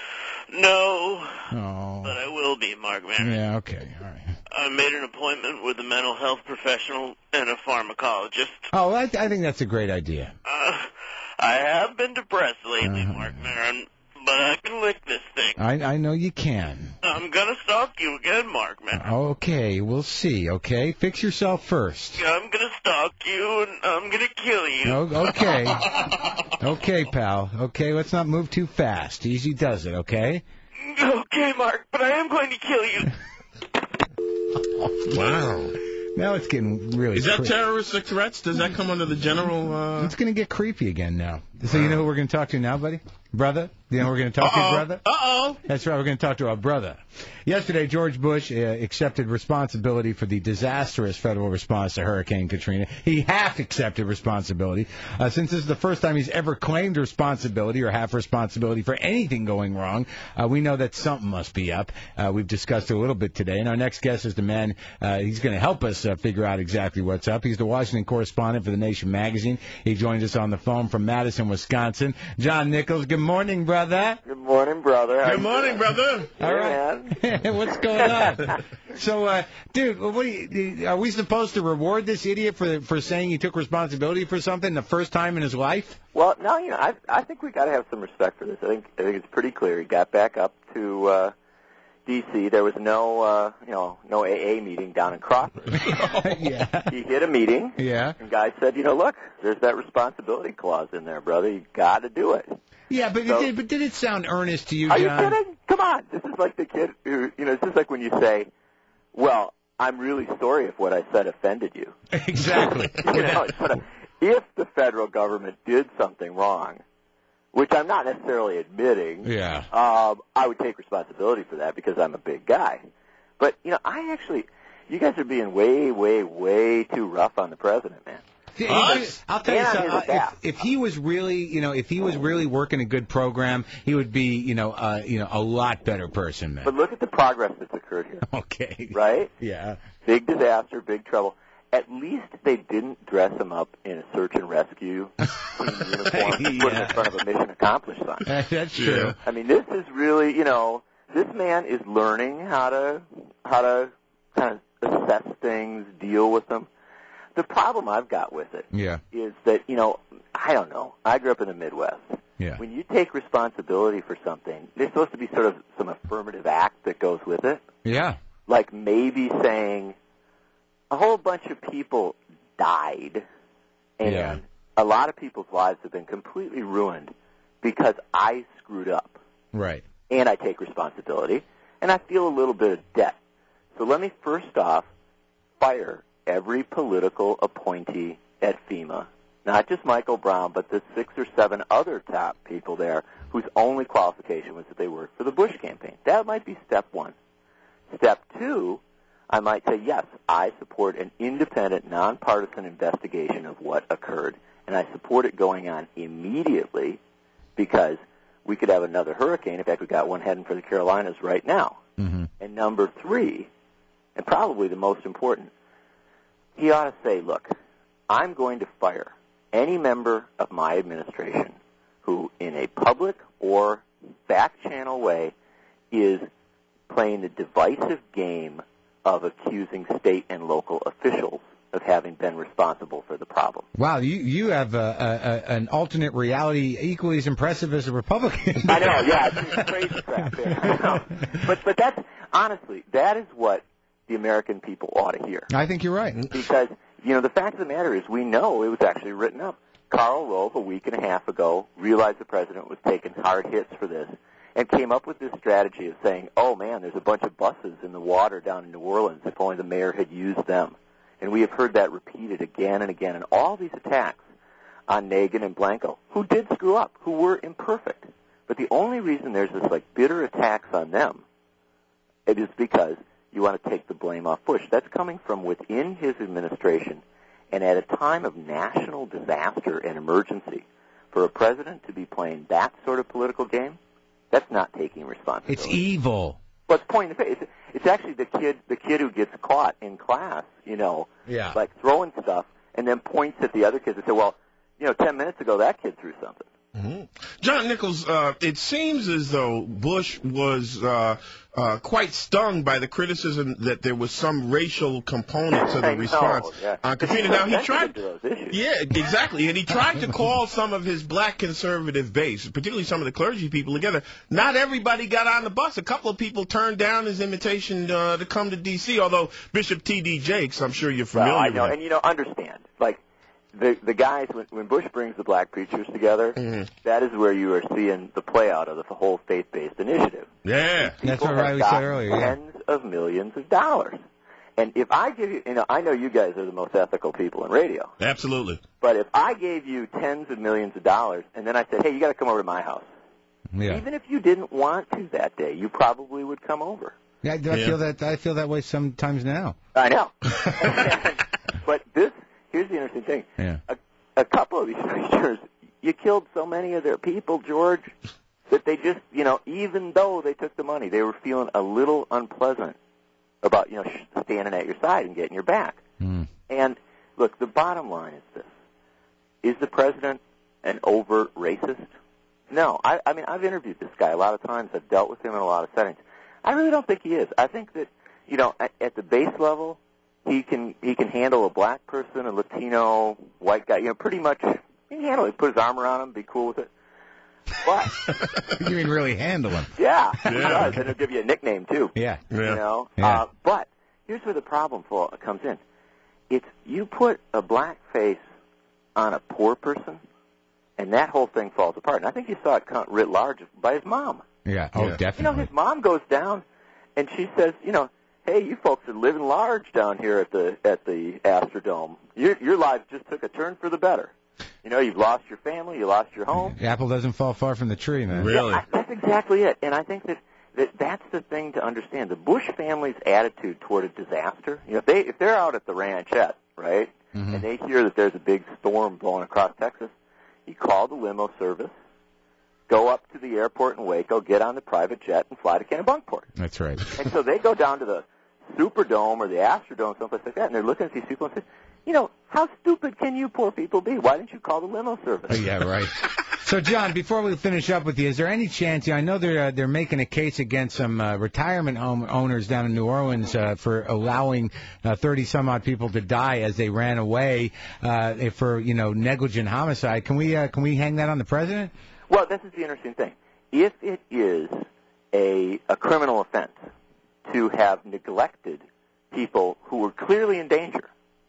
No. Oh. But I will be, Mark Maron. Yeah, okay, all right. I made an appointment with a mental health professional and a pharmacologist. Oh, I think that's a great idea. I have been depressed lately, Mark Maron, but I can lick this thing. I know you can. I'm going to stalk you again, Mark Maron. Okay, we'll see, okay? Fix yourself first. I'm going to stalk you, and I'm going to kill you. Okay. Okay, pal. Okay, let's not move too fast. Easy does it, okay? Okay, Mark, but I am going to kill you. Wow. Now it's getting really Is that creepy. terroristic threats? Does that come under the general... It's going to get creepy again now. So you know who we're going to talk to now, buddy? Brother? You know who we're going to talk to, brother? Uh-oh. That's right, we're going to talk to our brother. Yesterday, George Bush accepted responsibility for the disastrous federal response to Hurricane Katrina. He half accepted responsibility. Since this is the first time he's ever claimed responsibility or half responsibility for anything going wrong, we know that something must be up. We've discussed it a little bit today. And our next guest is the man, he's going to help us figure out exactly what's up. He's the Washington correspondent for The Nation magazine. He joins us on the phone from Madison, Wisconsin. John Nichols, good morning, brother. Good morning, brother. Good morning, brother. All right. What's going on? So, dude, are we supposed to reward this idiot for saying he took responsibility for something the first time in his life? Well, no, I think we got to have some respect for this. I think it's pretty clear. He got back up to D.C. There was no AA meeting down in Crawford. Yeah. He hit a meeting. Yeah. And guy said, look, there's that responsibility clause in there, brother. You got to do it. Yeah, but did it sound earnest to you, Are John? you kidding? Come on. This is like the kid who, this is like when you say, well, I'm really sorry if what I said offended you. Exactly. If the federal government did something wrong, which I'm not necessarily admitting, yeah, I would take responsibility for that because I'm a big guy. But, you guys are being way, way, way too rough on the president, man. I'll tell you something. If he was really, working a good program, he would be, a lot better person, man. But look at the progress that's occurred here. Okay. Right? Yeah. Big disaster, big trouble. At least they didn't dress him up in a search and rescue team uniform and put him in front of a mission accomplished sign. That's true. I mean, this is really, this man is learning how to kind of assess things, deal with them. The problem I've got with it is that, I don't know. I grew up in the Midwest. Yeah. When you take responsibility for something, there's supposed to be sort of some affirmative act that goes with it. Yeah. Like maybe saying a whole bunch of people died and a lot of people's lives have been completely ruined because I screwed up. Right. And I take responsibility, and I feel a little bit of debt. So let me first off fire every political appointee at FEMA, not just Michael Brown, but the 6 or 7 other top people there whose only qualification was that they worked for the Bush campaign. That might be step 1. Step 2, I might say, yes, I support an independent, nonpartisan investigation of what occurred, and I support it going on immediately because we could have another hurricane. In fact, we got one heading for the Carolinas right now. Mm-hmm. And number 3, and probably the most important, he ought to say, look, I'm going to fire any member of my administration who, in a public or back-channel way, is playing the divisive game of accusing state and local officials of having been responsible for the problem. Wow, you have an alternate reality equally as impressive as a Republican. I know, yeah, it's crazy crap there. But that's, honestly, that is what the American people ought to hear. I think you're right. Because, the fact of the matter is we know it was actually written up. Karl Rove, a week and a half ago, realized the president was taking hard hits for this and came up with this strategy of saying, oh, man, there's a bunch of buses in the water down in New Orleans. If only the mayor had used them. And we have heard that repeated again and again. And all these attacks on Nagin and Blanco, who did screw up, who were imperfect. But the only reason there's this, bitter attacks on them, it is because you want to take the blame off Bush. That's coming from within his administration. And at a time of national disaster and emergency, for a president to be playing that sort of political game, that's not taking responsibility. It's evil. Well, it's pointing the face. It's actually the kid who gets caught in class, throwing stuff, and then points at the other kids and says, well, 10 minutes ago that kid threw something. Mm-hmm. John Nichols, it seems as though Bush was quite stung by the criticism that there was some racial component to the response on Katrina. Now he tried, exactly, and he tried to call some of his black conservative base, particularly some of the clergy people, together. Not everybody got on the bus. A couple of people turned down his invitation to come to D.C. Although Bishop T.D. Jakes, I'm sure you're familiar with. I know, and understand, the guys, when Bush brings the black preachers together, that is where you are seeing the play out of the whole faith-based initiative. Yeah. That's what Riley said earlier. Tens of millions of dollars. And if I give you, I know you guys are the most ethical people in radio. Absolutely. But if I gave you tens of millions of dollars, and then I said, hey, you got to come over to my house. Yeah. Even if you didn't want to that day, you probably would come over. Yeah, I feel that way sometimes now. I know. But here's the interesting thing. Yeah. A couple of these creatures, you killed so many of their people, George, that they just, even though they took the money, they were feeling a little unpleasant about, standing at your side and getting your back. Mm. And, look, the bottom line is this. Is the president an overt racist? No. I mean, I've interviewed this guy a lot of times. I've dealt with him in a lot of settings. I really don't think he is. I think that, at the base level, he can handle a black person, a Latino, white guy, pretty much, he can handle it. Put his arm around him, be cool with it. But you mean really handle him? Yeah, he does, and he'll give you a nickname too. Yeah. Yeah. But here's where the problem comes in. It's you put a black face on a poor person, and that whole thing falls apart. And I think you saw it writ large by his mom. Yeah. Oh, definitely. His mom goes down, and she says, hey, you folks are living large down here at the Astrodome. Your lives just took a turn for the better. You've lost your family, you lost your home. The apple doesn't fall far from the tree, man. Really? Yeah, that's exactly it. And I think that's the thing to understand. The Bush family's attitude toward a disaster, if they're out at the ranchette, right, and they hear that there's a big storm blowing across Texas, you call the limo service, go up to the airport in Waco, get on the private jet, and fly to Kennebunkport. That's right. And so they go down to the Superdome or the Astrodome, someplace like that, and they're looking at these people and say, how stupid can you poor people be? Why didn't you call the limo service? Oh, yeah, right. So, John, before we finish up with you, is there any chance? I know they're making a case against some retirement home owners down in New Orleans for allowing 30-some-odd people to die as they ran away for negligent homicide. Can we hang that on the president? Well, this is the interesting thing. If it is a criminal offense to have neglected people who were clearly in danger,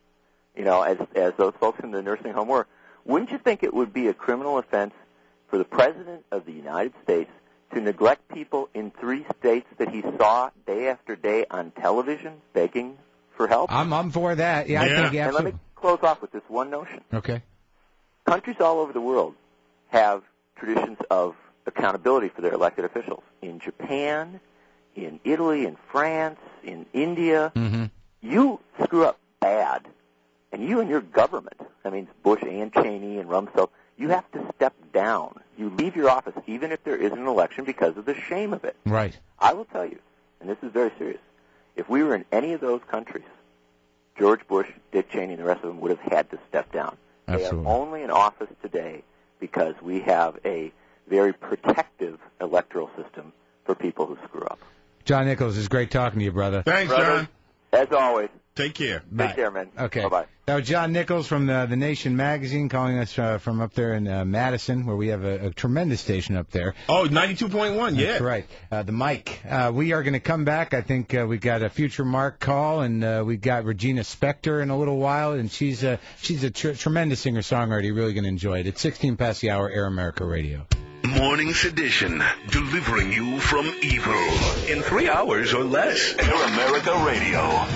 as those folks in the nursing home were, wouldn't you think it would be a criminal offense for the President of the United States to neglect people in 3 states that he saw day after day on television begging for help? I'm for that. Yeah. I think absolutely. And let me close off with this one notion. Okay. Countries all over the world have traditions of accountability for their elected officials. In Japan, in Italy, in France, in India, you screw up bad, and you and your government, that means Bush and Cheney and Rumsfeld, you have to step down. You leave your office even if there isn't an election because of the shame of it. Right. I will tell you, and this is very serious, if we were in any of those countries, George Bush, Dick Cheney, and the rest of them would have had to step down. Absolutely. They are only in office today because we have a very protective electoral system for people who screw up. John Nichols, it's great talking to you, brother. Thanks, John. As always. Take care. Bye. Take care, man. Okay. Bye-bye. That was John Nichols from the Nation magazine calling us from up there in Madison, where we have a tremendous station up there. Oh, 92.1, yeah. That's right. The mic. We are going to come back. I think we got a future Mark call, and we got Regina Spektor in a little while, and she's a tremendous singer-songwriter. You're really going to enjoy it. It's 16 past the hour, Air America Radio. Morning Sedition, delivering you from evil in 3 hours or less. Air America Radio.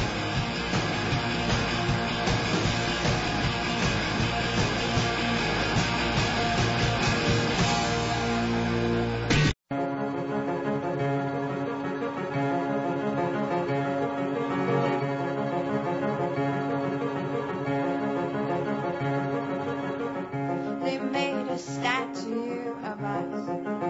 They made a statue of us.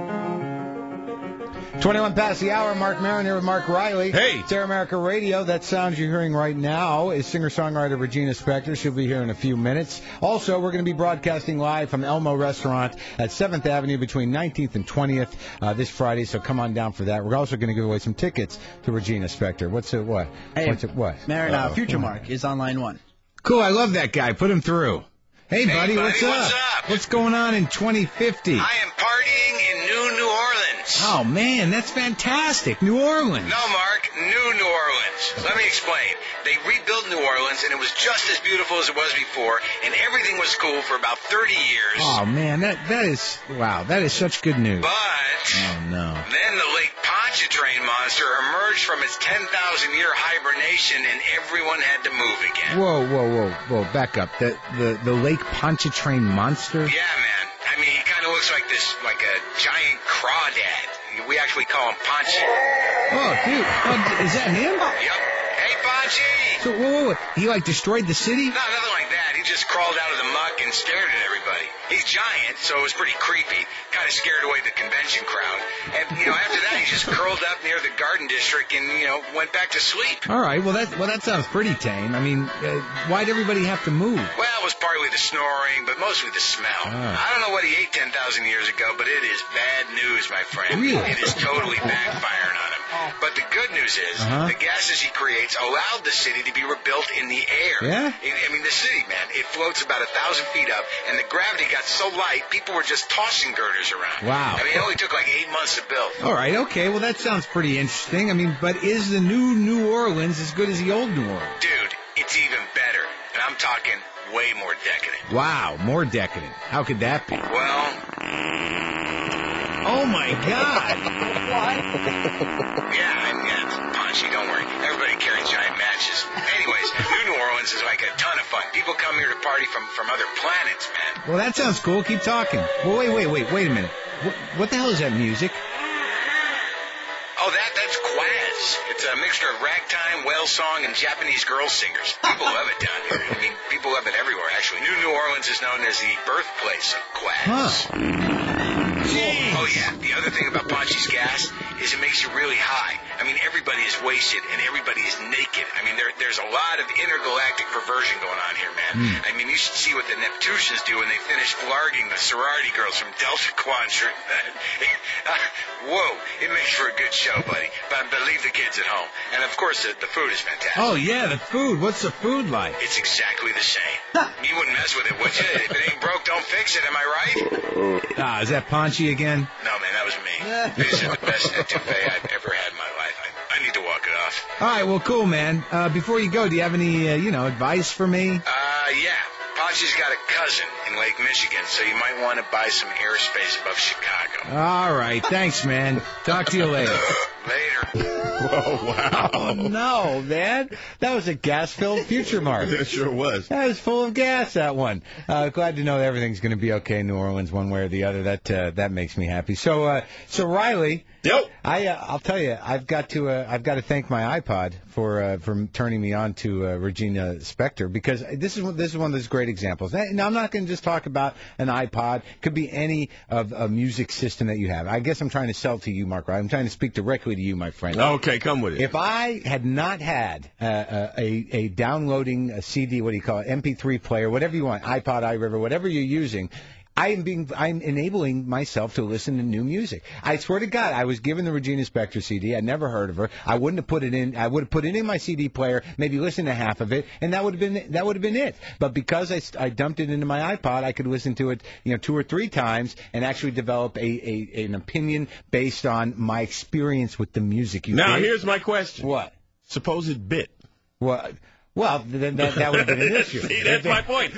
21 past the hour, Mark Maron here with Mark Riley. Hey. It's Air America Radio. That sound you're hearing right now is singer-songwriter Regina Spektor. She'll be here in a few minutes. Also, we're going to be broadcasting live from Elmo Restaurant at 7th Avenue between 19th and 20th this Friday, so come on down for that. We're also going to give away some tickets to Regina Spektor. What's it, what? Hey, What's it, what? Maron, Future Mark is on line 1. Cool, I love that guy. Put him through. Hey, buddy, what's up? What's going on in 2050? I am partying in New Orleans. Oh, man, that's fantastic. New Orleans. No, Mark, New Orleans. Let me explain. They rebuilt New Orleans, and it was just as beautiful as it was before, and everything was cool for about 30 years. Oh, man, that is, wow, that is such good news. But oh, no. Then the Lake Pontchartrain monster emerged from its 10,000-year hibernation, and everyone had to move again. Whoa! Back up. The Lake Pontchartrain monster. Yeah, man. I mean, he kind of looks like a giant crawdad. We actually call him Ponchy. Oh, dude. Is that him? Yep. Hey, Ponchy! So, whoa. He, destroyed the city? No, nothing like that. He just crawled out of the muck and stared at everybody. He's giant, so it was pretty creepy. Kind of scared away the convention crowd. And, after that, he just curled up near the Garden District and, went back to sleep. All right. Well, that sounds pretty tame. I mean, why'd everybody have to move? Well, it was partly the snoring, but mostly the smell. I don't know what he ate 10,000 years ago, but it is bad news, my friend. Really? It is totally backfiring on him. But the good news is the gases he creates allowed the city to be rebuilt in the air. Yeah? I mean, the city, man, it floats about 1,000 feet up, and the gravity got so light, people were just tossing girders around. Wow. I mean, it only took like 8 months to build. All right, okay. Well, that sounds pretty interesting. I mean, but is the new Orleans as good as the old New Orleans? Dude, it's even better. And I'm talking way more decadent. Wow, more decadent. How could that be? Well... Oh, my God. Yeah, Ponchy, don't worry. Everybody carries giant matches. Anyways, New Orleans is like a ton of fun. People come here to party from other planets, man. Well, that sounds cool. Keep talking. Well, wait a minute. What the hell is that music? Oh, that's Quaz. It's a mixture of ragtime, whale song, and Japanese girl singers. People love it down here. I mean, people love it everywhere, actually. New Orleans is known as the birthplace of Quaz. Oh, yeah. The other thing about Ponchy's gas is it makes you really high. I mean, everybody is wasted and everybody is naked. I mean, there's a lot of intergalactic perversion going on here, man. I mean, you should see what the Neptusians do when they finish flarging the sorority girls from Delta Quadrant. Whoa, it makes for a good show, buddy. But leave the kids at home. And, of course, the food is fantastic. Oh, yeah, the food. What's the food like? It's exactly the same. You wouldn't mess with it, would you? If it ain't broke, don't fix it. Am I right? Is that Ponchy again? No, man, that was me. This is the best etouffee I've ever had in my life. I need to walk it off. All right, well, cool, man. Before you go, do you have any, advice for me? Yeah. Ponchy's got a cousin in Lake Michigan, so you might want to buy some airspace above Chicago. All right, thanks, man. Talk to you later. Later. Oh, wow. Oh, no, man. That was a gas-filled future mark. It sure was. That was full of gas, that one. Glad to know that everything's going to be okay in New Orleans one way or the other. That makes me happy. So Riley. Yep. I'll tell you, I've got to thank my iPod for turning me on to Regina Spektor, because this is one of those great examples. Now, I'm not going to just talk about an iPod. It could be any of a music system that you have. I guess I'm trying to sell to you, Mark. I'm trying to speak directly to you, my friend. Okay, come with it. If I had not had a downloading a CD, what do you call it, MP3 player, whatever you want, iPod, iRiver, whatever you're using, I'm enabling myself to listen to new music. I swear to God, I was given the Regina Spektor CD. I'd never heard of her. I wouldn't have put it in. I would have put it in my CD player, maybe listened to half of it, and that would have been it. But because I dumped it into my iPod, I could listen to it, 2 or 3 times and actually develop an opinion based on my experience with the music. Now, here's my question. What? Suppose it bit. What? Well, then that would have been an issue. See, that's my point.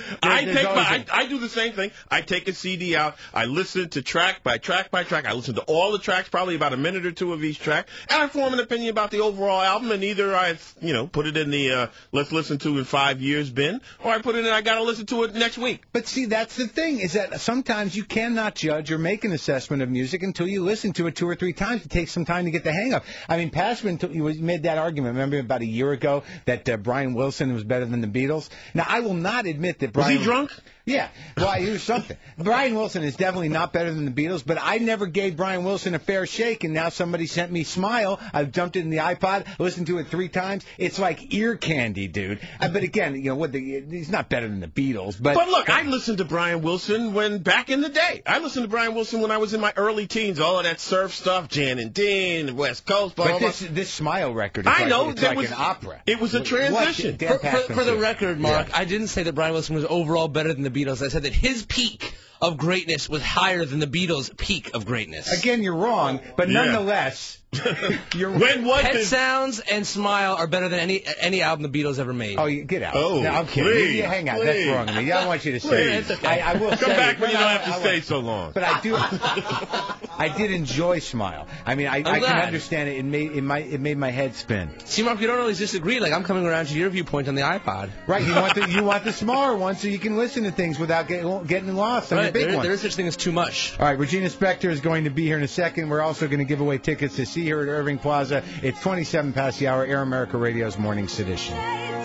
I do the same thing. I take a CD out. I listen to track by track by track. I listen to all the tracks, probably about a minute or two of each track, and I form an opinion about the overall album. And either I, put it in the let's listen to in 5 years bin, or I put it in I got to listen to it next week. But see, that's the thing, is that sometimes you cannot judge or make an assessment of music until you listen to it 2 or 3 times. It takes some time to get the hang of. I mean, Passman made that argument. Remember about a year ago that Brian Wilson was better than the Beatles? Now, I will not admit that Brian... Was he drunk? Yeah. Well, here's something. Brian Wilson is definitely not better than the Beatles, but I never gave Brian Wilson a fair shake, and now somebody sent me Smile. I've jumped it in the iPod, listened to it 3 times. It's like ear candy, dude. But again, he's not better than the Beatles. But look, I listened to Brian Wilson back in the day. I listened to Brian Wilson when I was in my early teens. All of that surf stuff, Jan and Dean, West Coast. But this Smile record is like an opera. It was a transition. For the record, Mark, I didn't say that Brian Wilson was overall better than the Beatles. I said that his peak of greatness was higher than the Beatles' peak of greatness. Again, you're wrong, but nonetheless, When was Pet this? Sounds and Smile are better than any album the Beatles ever made. Oh, you get out. Oh, no, I'm kidding. please, You hang out. please. That's wrong of me. I don't want you to say Please. it. I will Come say back it, when you but don't have to stay so long. But I do. I did enjoy Smile. I mean, I can glad. understand it. It made my head spin. See, Mark, we don't always disagree. Like, I'm coming around to your viewpoint on the iPod. Right. You want the smaller one so you can listen to things without getting lost on the Right, big one. there is such thing as too much. All right, Regina Spektor is going to be here in a second. We're also going to give away tickets to see her at Irving Plaza. It's 27 past the hour, Air America Radio's Morning Sedition.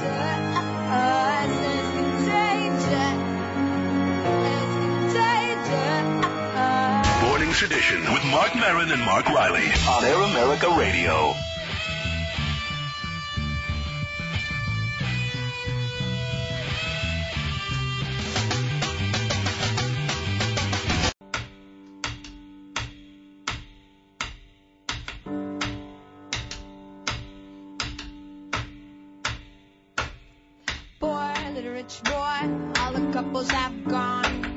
Morning Sedition with Mark Maron and Mark Riley on Air America Radio. Boy, little rich boy, all the couples have gone.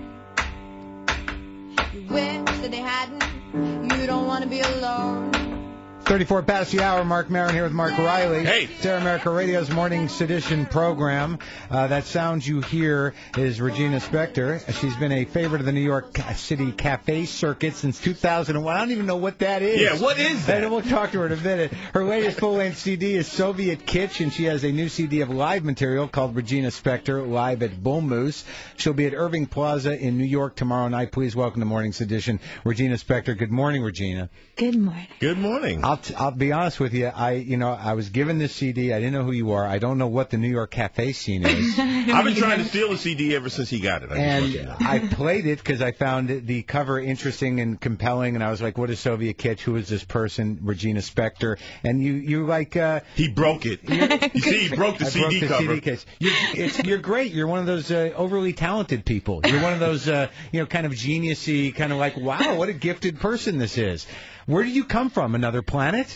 You wish that they hadn't. You don't want to be alone. 34 past the hour, Mark Maron here with Mark Riley. Hey. It's Air America Radio's Morning Sedition program. That sound you hear is Regina Spektor. She's been a favorite of the New York City cafe circuit since 2001. I don't even know what that is. Yeah, what is that? And we'll talk to her in a minute. Her latest full-length CD is Soviet Kitsch, and she has a new CD of live material called Regina Spektor, Live at Bull Moose. She'll be at Irving Plaza in New York tomorrow night. Please welcome to Morning Sedition, Regina Spektor. Good morning, Regina. Good morning. Good morning. I'll be honest with you. I was given this CD. I didn't know who you are. I don't know what the New York cafe scene is. I've been trying to steal a CD ever since he got it. I played it because I found the cover interesting and compelling, and I was like, "What is Soviet Kitsch? Who is this person, Regina Spektor?" And you like he broke it. You see, he broke the CD broke the cover. CD case. You're great. You're one of those overly talented people. You're one of those kind of geniusy, kind of like, wow, what a gifted person this is. Where did you come from? Another planet?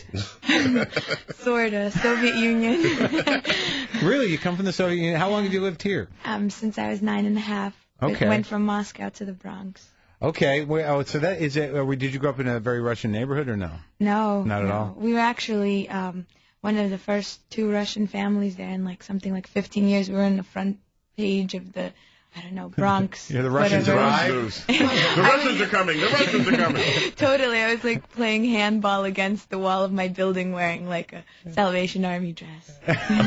Sorta. Soviet Union. Really? You come from the Soviet Union? How long have you lived here? Since I was 9.5. Okay. I went from Moscow to the Bronx. Okay. Well, so that is it. Did you grow up in a very Russian neighborhood or no? No. Not at all? We were actually one of the first 2 Russian families there in something like 15 years. We were on the front page of the, Bronx. Yeah, the Russians arrived. The Russians are coming. The Russians are coming. Totally. I was playing handball against the wall of my building wearing a Salvation Army dress.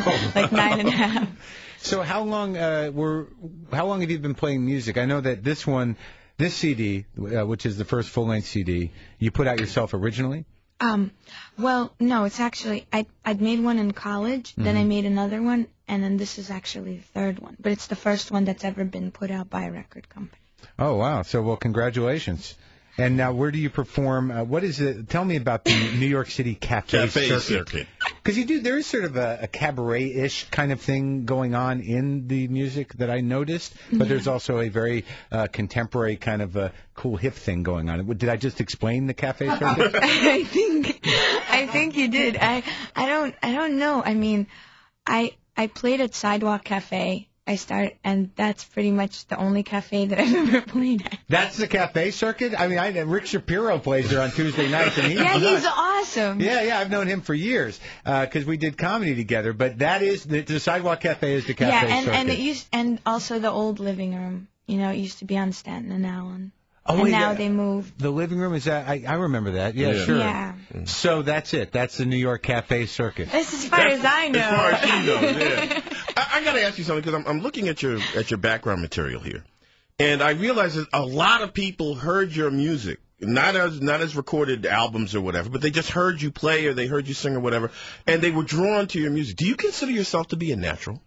9.5. So how long have you been playing music? I know that this CD, which is the first full-length CD, you put out yourself originally? Well, no, it's actually, I'd made one in college, then I made another one, and then this is actually the third one. But it's the first one that's ever been put out by a record company. Oh, wow. So, well, congratulations. And now, where do you perform? What is it? Tell me about the New York City cafe circuit. Because there is sort of a cabaret-ish kind of thing going on in the music that I noticed, but there's also a very contemporary kind of cool hip thing going on. Did I just explain the cafe circuit? I think you did. I don't know. I mean, I played at Sidewalk Cafe. And that's pretty much the only cafe that I've ever played at. That's the cafe circuit? I mean, Rick Shapiro plays there on Tuesday nights. And he's awesome. Yeah, I've known him for years because we did comedy together. But that is, the Sidewalk Cafe is the cafe circuit. And also the old living room. It used to be on Stanton and Allen. Oh, and now they moved. The living room, is that? I remember that. Yeah, sure. Yeah. So that's it. That's the New York cafe circuit. That's as far as I know. As far as she knows, yeah. I got to ask you something because I'm looking at your background material here, and I realize that a lot of people heard your music, not as recorded albums or whatever, but they just heard you play or they heard you sing or whatever, and they were drawn to your music. Do you consider yourself to be a natural?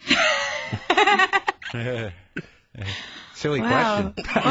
Silly question.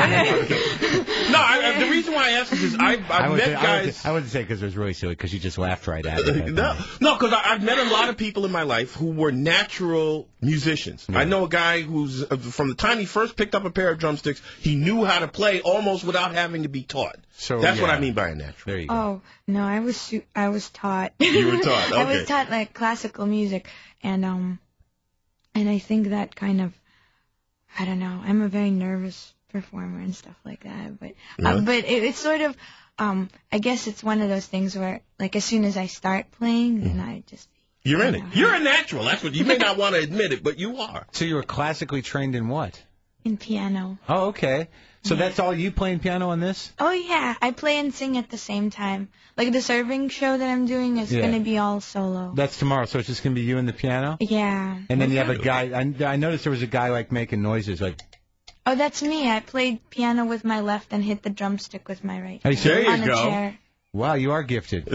No, the reason why I ask this is I've met guys. I wouldn't say because it was really silly because you just laughed right at it. No, because I've met a lot of people in my life who were natural musicians. Yeah. I know a guy who's from the time he first picked up a pair of drumsticks, he knew how to play almost without having to be taught. So that's what I mean by a natural. There you go. Oh no, I was taught. You were taught. Okay. I was taught classical music, and I think that kind of. I don't know. I'm a very nervous performer and stuff like that. But Yeah. but it's sort of I guess it's one of those things where like as soon as I start playing, then I just You're in it. You're a natural. That's what you may not want to admit it, but you are. So you were classically trained in what? in piano. Oh, okay. So that's all you playing piano on this? Oh yeah, I play and sing at the same time. Like the serving show that I'm doing is going to be all solo. That's tomorrow, so it's just going to be you and the piano? Yeah. And then you have a guy, I noticed there was a guy like making noises like... Oh, that's me. I played piano with my left and hit the drumstick with my right. Hey, there you on a go. chair. Wow, you are gifted.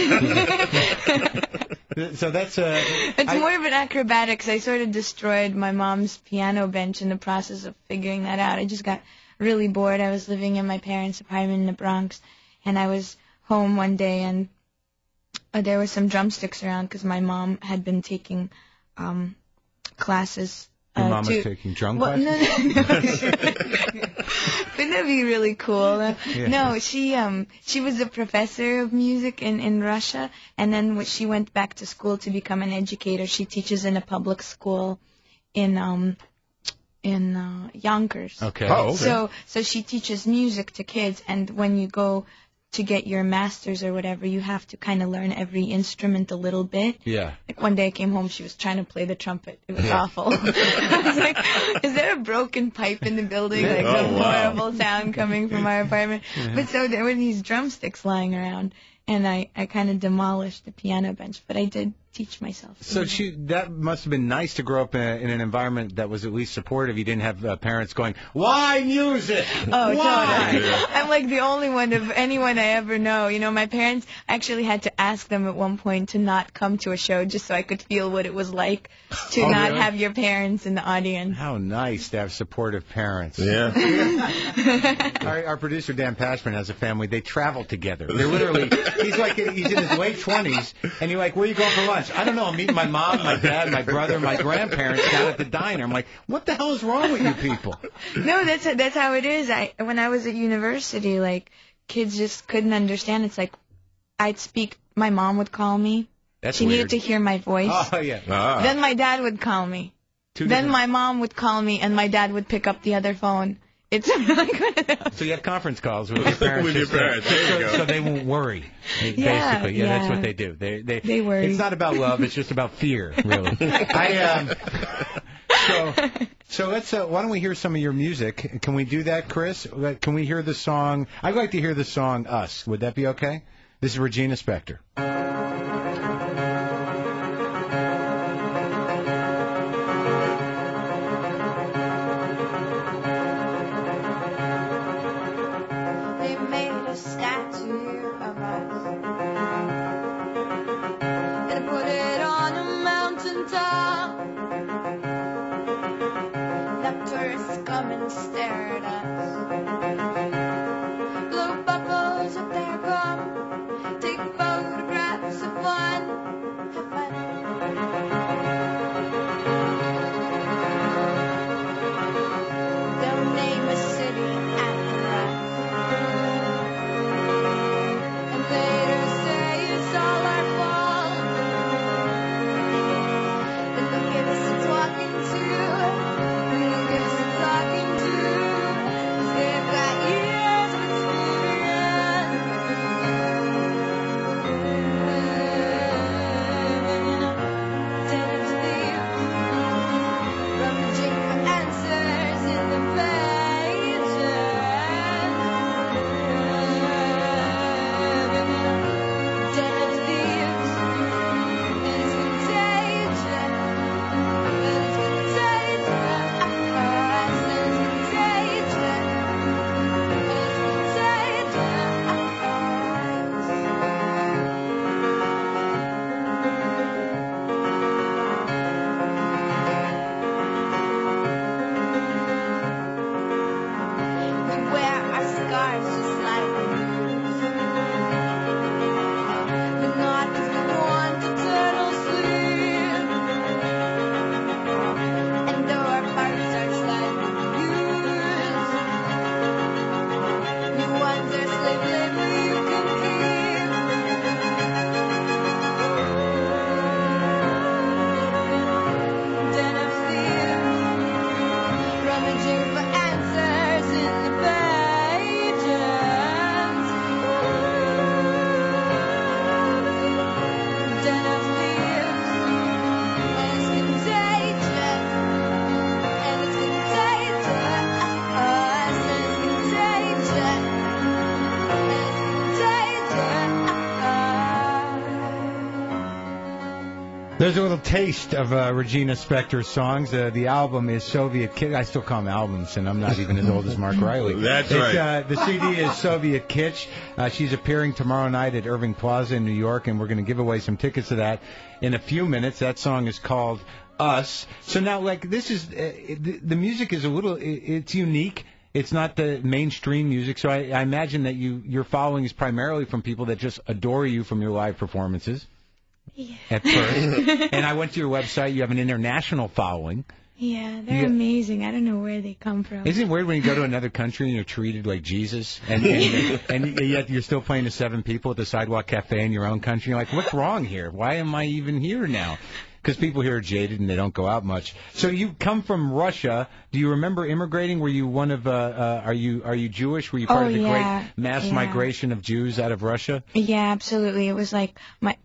So that's It's more of an acrobatics. I sort of destroyed my mom's piano bench in the process of figuring that out. I just got really bored. I was living in my parents' apartment in the Bronx, and I was home one day, and there were some drumsticks around because my mom had been taking classes. Your mom was taking drum classes? No. Wouldn't that be really cool? Yeah. No, she was a professor of music in Russia, and then when she went back to school to become an educator. She teaches in a public school in Yonkers. Okay. Oh, okay. So she teaches music to kids, and when you go to get your master's or whatever, you have to kind of learn every instrument a little bit. Yeah. Like one day I came home, she was trying to play the trumpet. It was awful. I was like, is there a broken pipe in the building? Like some horrible sound coming from our apartment. But so there were these drumsticks lying around, and I kind of demolished the piano bench, but I did teach myself. So that must have been nice to grow up in an environment that was at least supportive. You didn't have parents going, "Why music? Oh, Why?" totally. I'm like the only one of anyone I ever know. You know, my parents actually had to ask them at one point to not come to a show just so I could feel what it was like to not really? have your parents in the audience. How nice to have supportive parents. Yeah. Our producer Dan Pashman has a family. They travel together. They're literally, he's in his late 20s, and you're like, "Where are you going for lunch?" I don't know. I'm meeting my mom, my dad, my brother, my grandparents down at the diner. I'm like, what the hell is wrong with you people? No, that's how it is. When I was at university, like kids just couldn't understand. It's like I'd speak. My mom would call me. She needed to hear my voice. Oh yeah. Then my dad would call me. Then my mom would call me, and my dad would pick up the other phone. It's like one of those. So you have conference calls with your parents. With your parents. There you go. So they won't worry. Basically, that's what they do. They worry. It's not about love. It's just about fear, really. So let's. Why don't we hear some of your music? Can we do that, Chris? Can we hear the song? I'd like to hear the song "Us." Would that be okay? This is Regina Spektor. They made a statue of us and put it on a mountain top. Now tourists come and stare at us. Blow bubbles up their gum. Take photographs of fun. Have fun. They'll name a city after us. And later say it's all our fault. And they'll give us a talking to. And they'll give us a talking to. 'Cause they've got years of experience. Tentatively rummaging for answers in the pages. Dead thieves, it's contagion. It's contagion. It's contagion. We wear our scars just like the news, but not 'cause we want eternal sleep. And though our parts are slightly used, new ones are slave labor you can keep. Den of thieves, rummaging for answers in There's a little taste of Regina Spektor's songs. The album is Soviet Kitsch. I still call them albums, and I'm not even as old as Mark Riley. That's right. The CD is Soviet Kitsch. She's appearing tomorrow night at Irving Plaza in New York, and we're going to give away some tickets to that in a few minutes. That song is called Us. So now, like, this is the music is a little. It's unique. It's not the mainstream music, so I imagine that your following is primarily from people that just adore you from your live performances. Yeah. At first. And I went to your website. You have an international following. Yeah, they're amazing. I don't know where they come from. Isn't it weird when you go to another country and you're treated like Jesus, and yet you're still playing to 7 people at the Sidewalk Cafe in your own country? You're like, what's wrong here? Why am I even here now? Because people here are jaded and they don't go out much. So you come from Russia. Do you remember immigrating? Were you one of? Are you Jewish? Were you part of the great mass migration of Jews out of Russia? Yeah, absolutely. It was like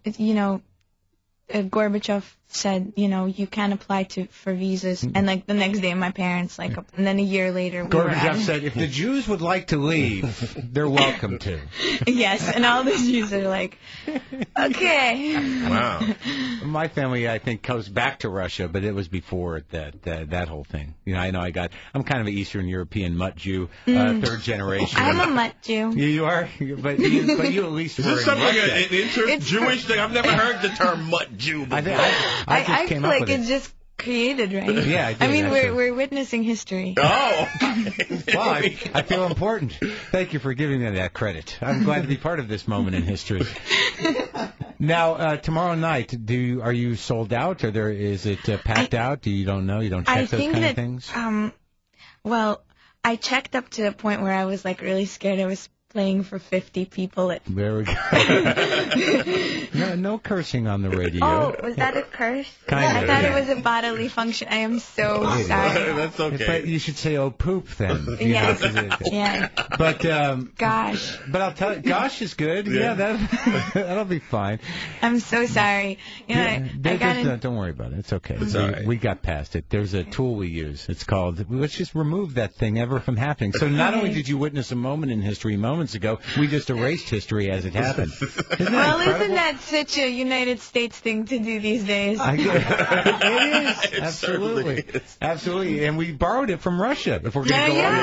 Gorbachev said, you can't apply for visas, and like the next day my parents and then a year later Gorbachev said if the Jews would like to leave, they're welcome to. Yes, and all the Jews are like, okay. Wow. My family, I think, goes back to Russia, but it was before that whole thing. I know I'm kind of an Eastern European mutt Jew, third generation. I'm a mutt Jew. You are, but you at least were. Is this something an Jewish thing? I've never heard the term mutt Jew before. I just came feel up like with it's just created, right? Yeah, I mean, we're witnessing history. Oh. Well, I feel important. Thank you for giving me that credit. I'm glad to be part of this moment in history. Now, tomorrow night, are you sold out, or is it packed out? You don't know? You don't check those kind of things? Well, I checked up to the point where I was like really scared. I was playing for 50 people. There we go. No cursing on the radio. Oh, was that a curse? Kind of. I thought it was a bodily function. I am so sorry. That's okay. But you should say, oh, poop, then. Yes. Yeah. But, gosh. But I'll tell you, gosh is good. Yeah, that'll be fine. I'm so sorry. Don't worry about it. It's okay. It's all right. We got past it. There's a tool we use. It's called, let's just remove that thing ever from happening. So not only did you witness a moment in history moments ago, we just erased history as it happened. Isn't that such a United States thing to do these days? It is. Absolutely. Absolutely. And we borrowed it from Russia, if we're going to go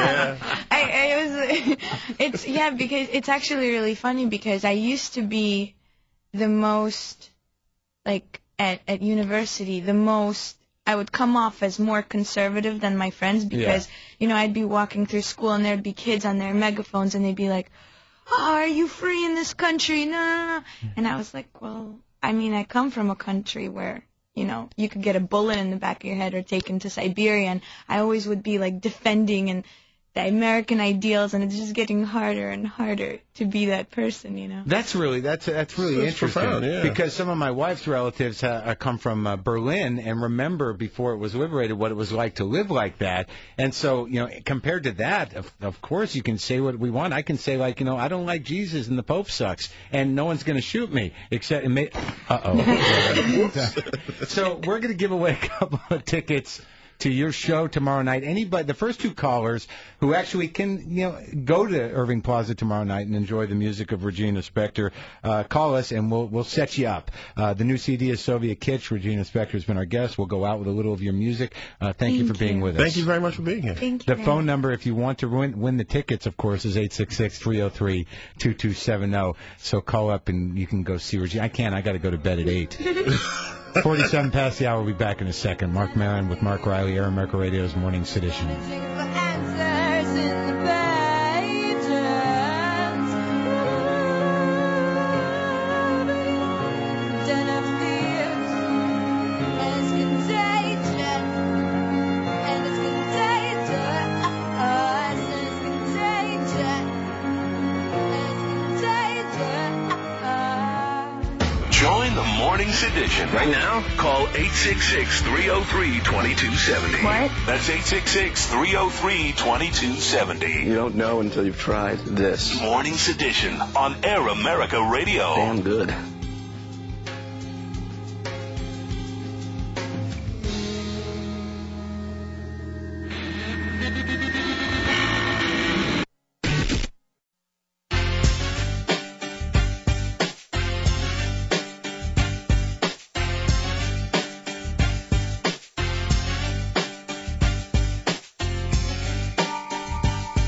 on. Because it's actually really funny, because I used to be the most, at university, I would come off as more conservative than my friends, because, I'd be walking through school and there'd be kids on their megaphones and they'd be like, oh, are you free in this country? No. And I was like, well, I mean, I come from a country where, you could get a bullet in the back of your head or taken to Siberia, and I always would be defending the American ideals, and it's just getting harder and harder to be that person, That's really interesting, profound, yeah. Because some of my wife's relatives come from Berlin and remember before it was liberated what it was like to live like that, and so compared to that, of course you can say what we want. I can say I don't like Jesus and the Pope sucks, and no one's going to shoot me except So we're going to give away a couple of tickets to your show tomorrow night. Anybody, the first 2 callers who actually can, go to Irving Plaza tomorrow night and enjoy the music of Regina Spektor, call us and we'll set you up. The new CD is Soviet Kitsch. Regina Spektor has been our guest. We'll go out with a little of your music. Thank you for being with us. Thank you very much for being here. Thank you. The phone number, if you want to win the tickets, of course, is 866-303-2270. So call up and you can go see Regina. I got to go to bed at 8. 47 past the hour. We'll be back in a second. Mark Maron with Mark Riley, Air America Radio's Morning Sedition. Join the Morning Sedition. Right now, call 866-303-2270. What? That's 866-303-2270. You don't know until you've tried this. Morning Sedition on Air America Radio. Damn good.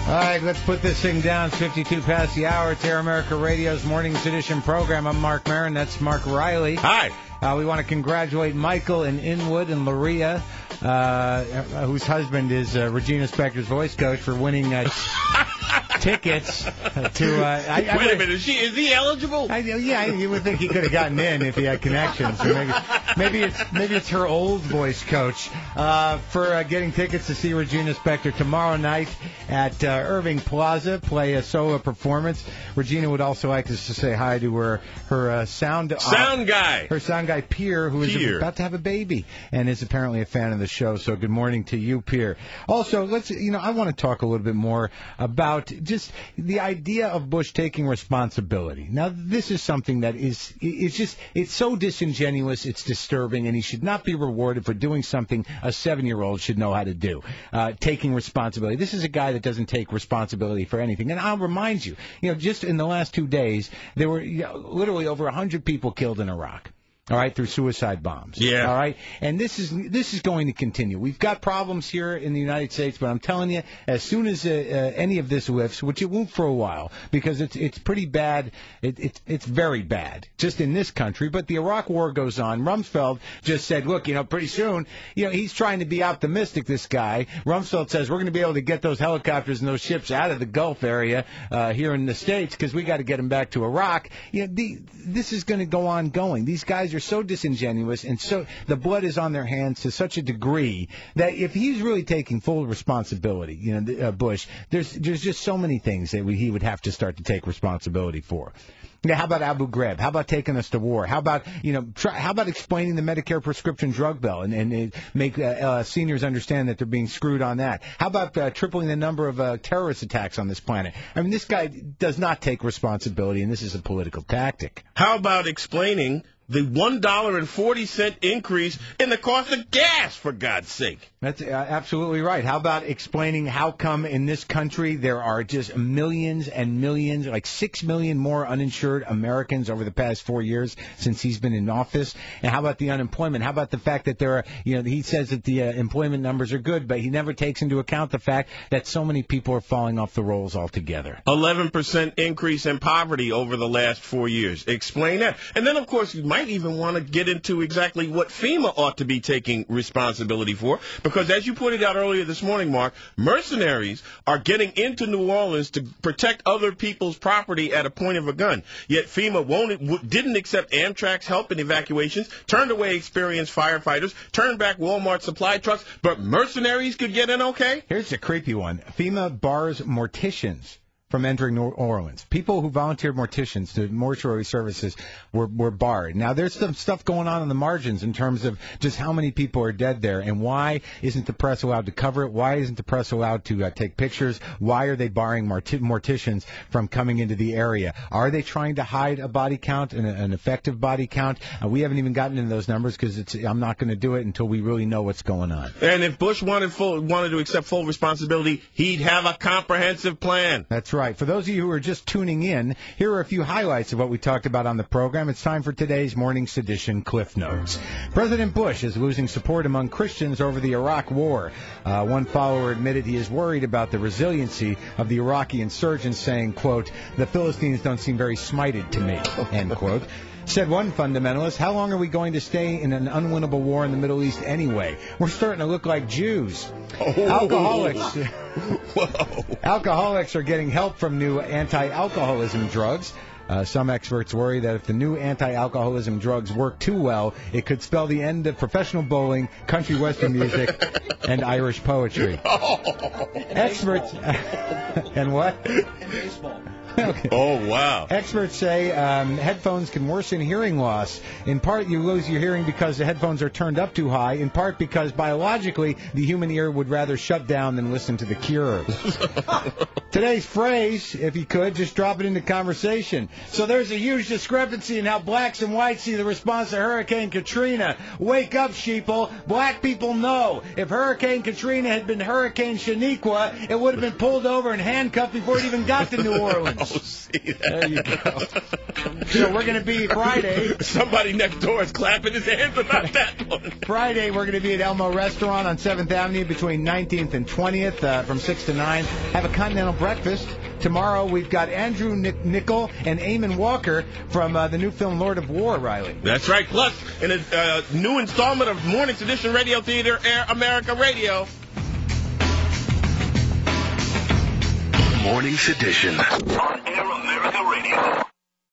All right, let's put this thing down. It's 52 past the hour. It's Air America Radio's Morning's Edition program. I'm Mark Maron. That's Mark Riley. Hi. We want to congratulate Michael in Inwood and Luria, whose husband is Regina Spektor's voice coach, for winning tickets to. Wait a minute, is he eligible? You would think he could have gotten in if he had connections. Or maybe it's her old voice coach for getting tickets to see Regina Spektor tomorrow night at Irving Plaza. Play a solo performance. Regina would also like us to say hi to her sound guy. Her sound guy Pierre, who is about to have a baby and is apparently a fan of the show. So good morning to you, Pierre. Also, I want to talk a little bit more about just the idea of Bush taking responsibility. Now, this is something that it's so disingenuous, it's disturbing, and he should not be rewarded for doing something a 7-year-old should know how to do, taking responsibility. This is a guy that doesn't take responsibility for anything. And I'll remind you, just in the last 2 days, there were literally over 100 people killed in Iraq. All right, through suicide bombs. Yeah. All right, and this is going to continue. We've got problems here in the United States, but I'm telling you, as soon as any of this lifts, which it won't for a while, because it's pretty bad. It's very bad, just in this country. But the Iraq War goes on. Rumsfeld just said, look, pretty soon, he's trying to be optimistic. This guy, Rumsfeld, says we're going to be able to get those helicopters and those ships out of the Gulf area here in the States because we got to get them back to Iraq. This is going to go on going. These guys are so disingenuous, and so the blood is on their hands to such a degree that if he's really taking full responsibility, Bush, there's just so many things that he would have to start to take responsibility for. Yeah, how about Abu Ghraib? How about taking us to war? How about how about explaining the Medicare prescription drug bill and make seniors understand that they're being screwed on that? How about tripling the number of terrorist attacks on this planet? I mean, this guy does not take responsibility, and this is a political tactic. How about explaining the $1.40 increase in the cost of gas, for God's sake? That's absolutely right. How about explaining how come in this country there are just millions and millions, like 6 million more uninsured Americans over the past 4 years since he's been in office? And how about the unemployment? How about the fact that there are, he says that the employment numbers are good, but he never takes into account the fact that so many people are falling off the rolls altogether. 11% increase in poverty over the last 4 years. Explain that. And then, of course, you might even want to get into exactly what FEMA ought to be taking responsibility for, because as you pointed out earlier this morning, Mark, mercenaries are getting into New Orleans to protect other people's property at a point of a gun. Yet FEMA didn't accept Amtrak's help in evacuations, turned away experienced firefighters, turned back Walmart supply trucks, but mercenaries could get in okay? Here's a creepy one. FEMA bars morticians from entering New Orleans. People who volunteered morticians to mortuary services were barred. Now, there's some stuff going on in the margins in terms of just how many people are dead there, and why isn't the press allowed to cover it? Why isn't the press allowed to take pictures? Why are they barring morticians from coming into the area? Are they trying to hide a body count, an effective body count? We haven't even gotten into those numbers because I'm not going to do it until we really know what's going on. And if Bush wanted to accept full responsibility, he'd have a comprehensive plan. That's right. For those of you who are just tuning in, here are a few highlights of what we talked about on the program. It's time for today's Morning's Edition Cliff Notes. President Bush is losing support among Christians over the Iraq War. One follower admitted he is worried about the resiliency of the Iraqi insurgents, saying, quote, "The Philistines don't seem very smited to me," end quote. Said one fundamentalist, how long are we going to stay in an unwinnable war in the Middle East anyway? We're starting to look like Jews. Alcoholics are getting help from new anti-alcoholism drugs. Some experts worry that if the new anti-alcoholism drugs work too well, it could spell the end of professional bowling, country western music, and Irish poetry. Experts... And what? And baseball. Okay. Oh, wow. Experts say headphones can worsen hearing loss. In part, you lose your hearing because the headphones are turned up too high. In part, because biologically, the human ear would rather shut down than listen to The Cure. Today's phrase, if you could, just drop it into conversation. So there's a huge discrepancy in how blacks and whites see the response to Hurricane Katrina. Wake up, sheeple. Black people know. If Hurricane Katrina had been Hurricane Shaniqua, it would have been pulled over and handcuffed before it even got to New Orleans. Oh, see that? There you go. So we're going to be Friday. Somebody next door is clapping his hands about that one. Friday, we're going to be at Elmo Restaurant on 7th Avenue between 19th and 20th from 6 to 9. Have a continental breakfast. Tomorrow, we've got Andrew Nichol and Eamon Walker from the new film Lord of War, Riley. That's right. Plus, in a new installment of Morning's Edition Radio Theater, Air America Radio. Morning's Edition on Air America Radio.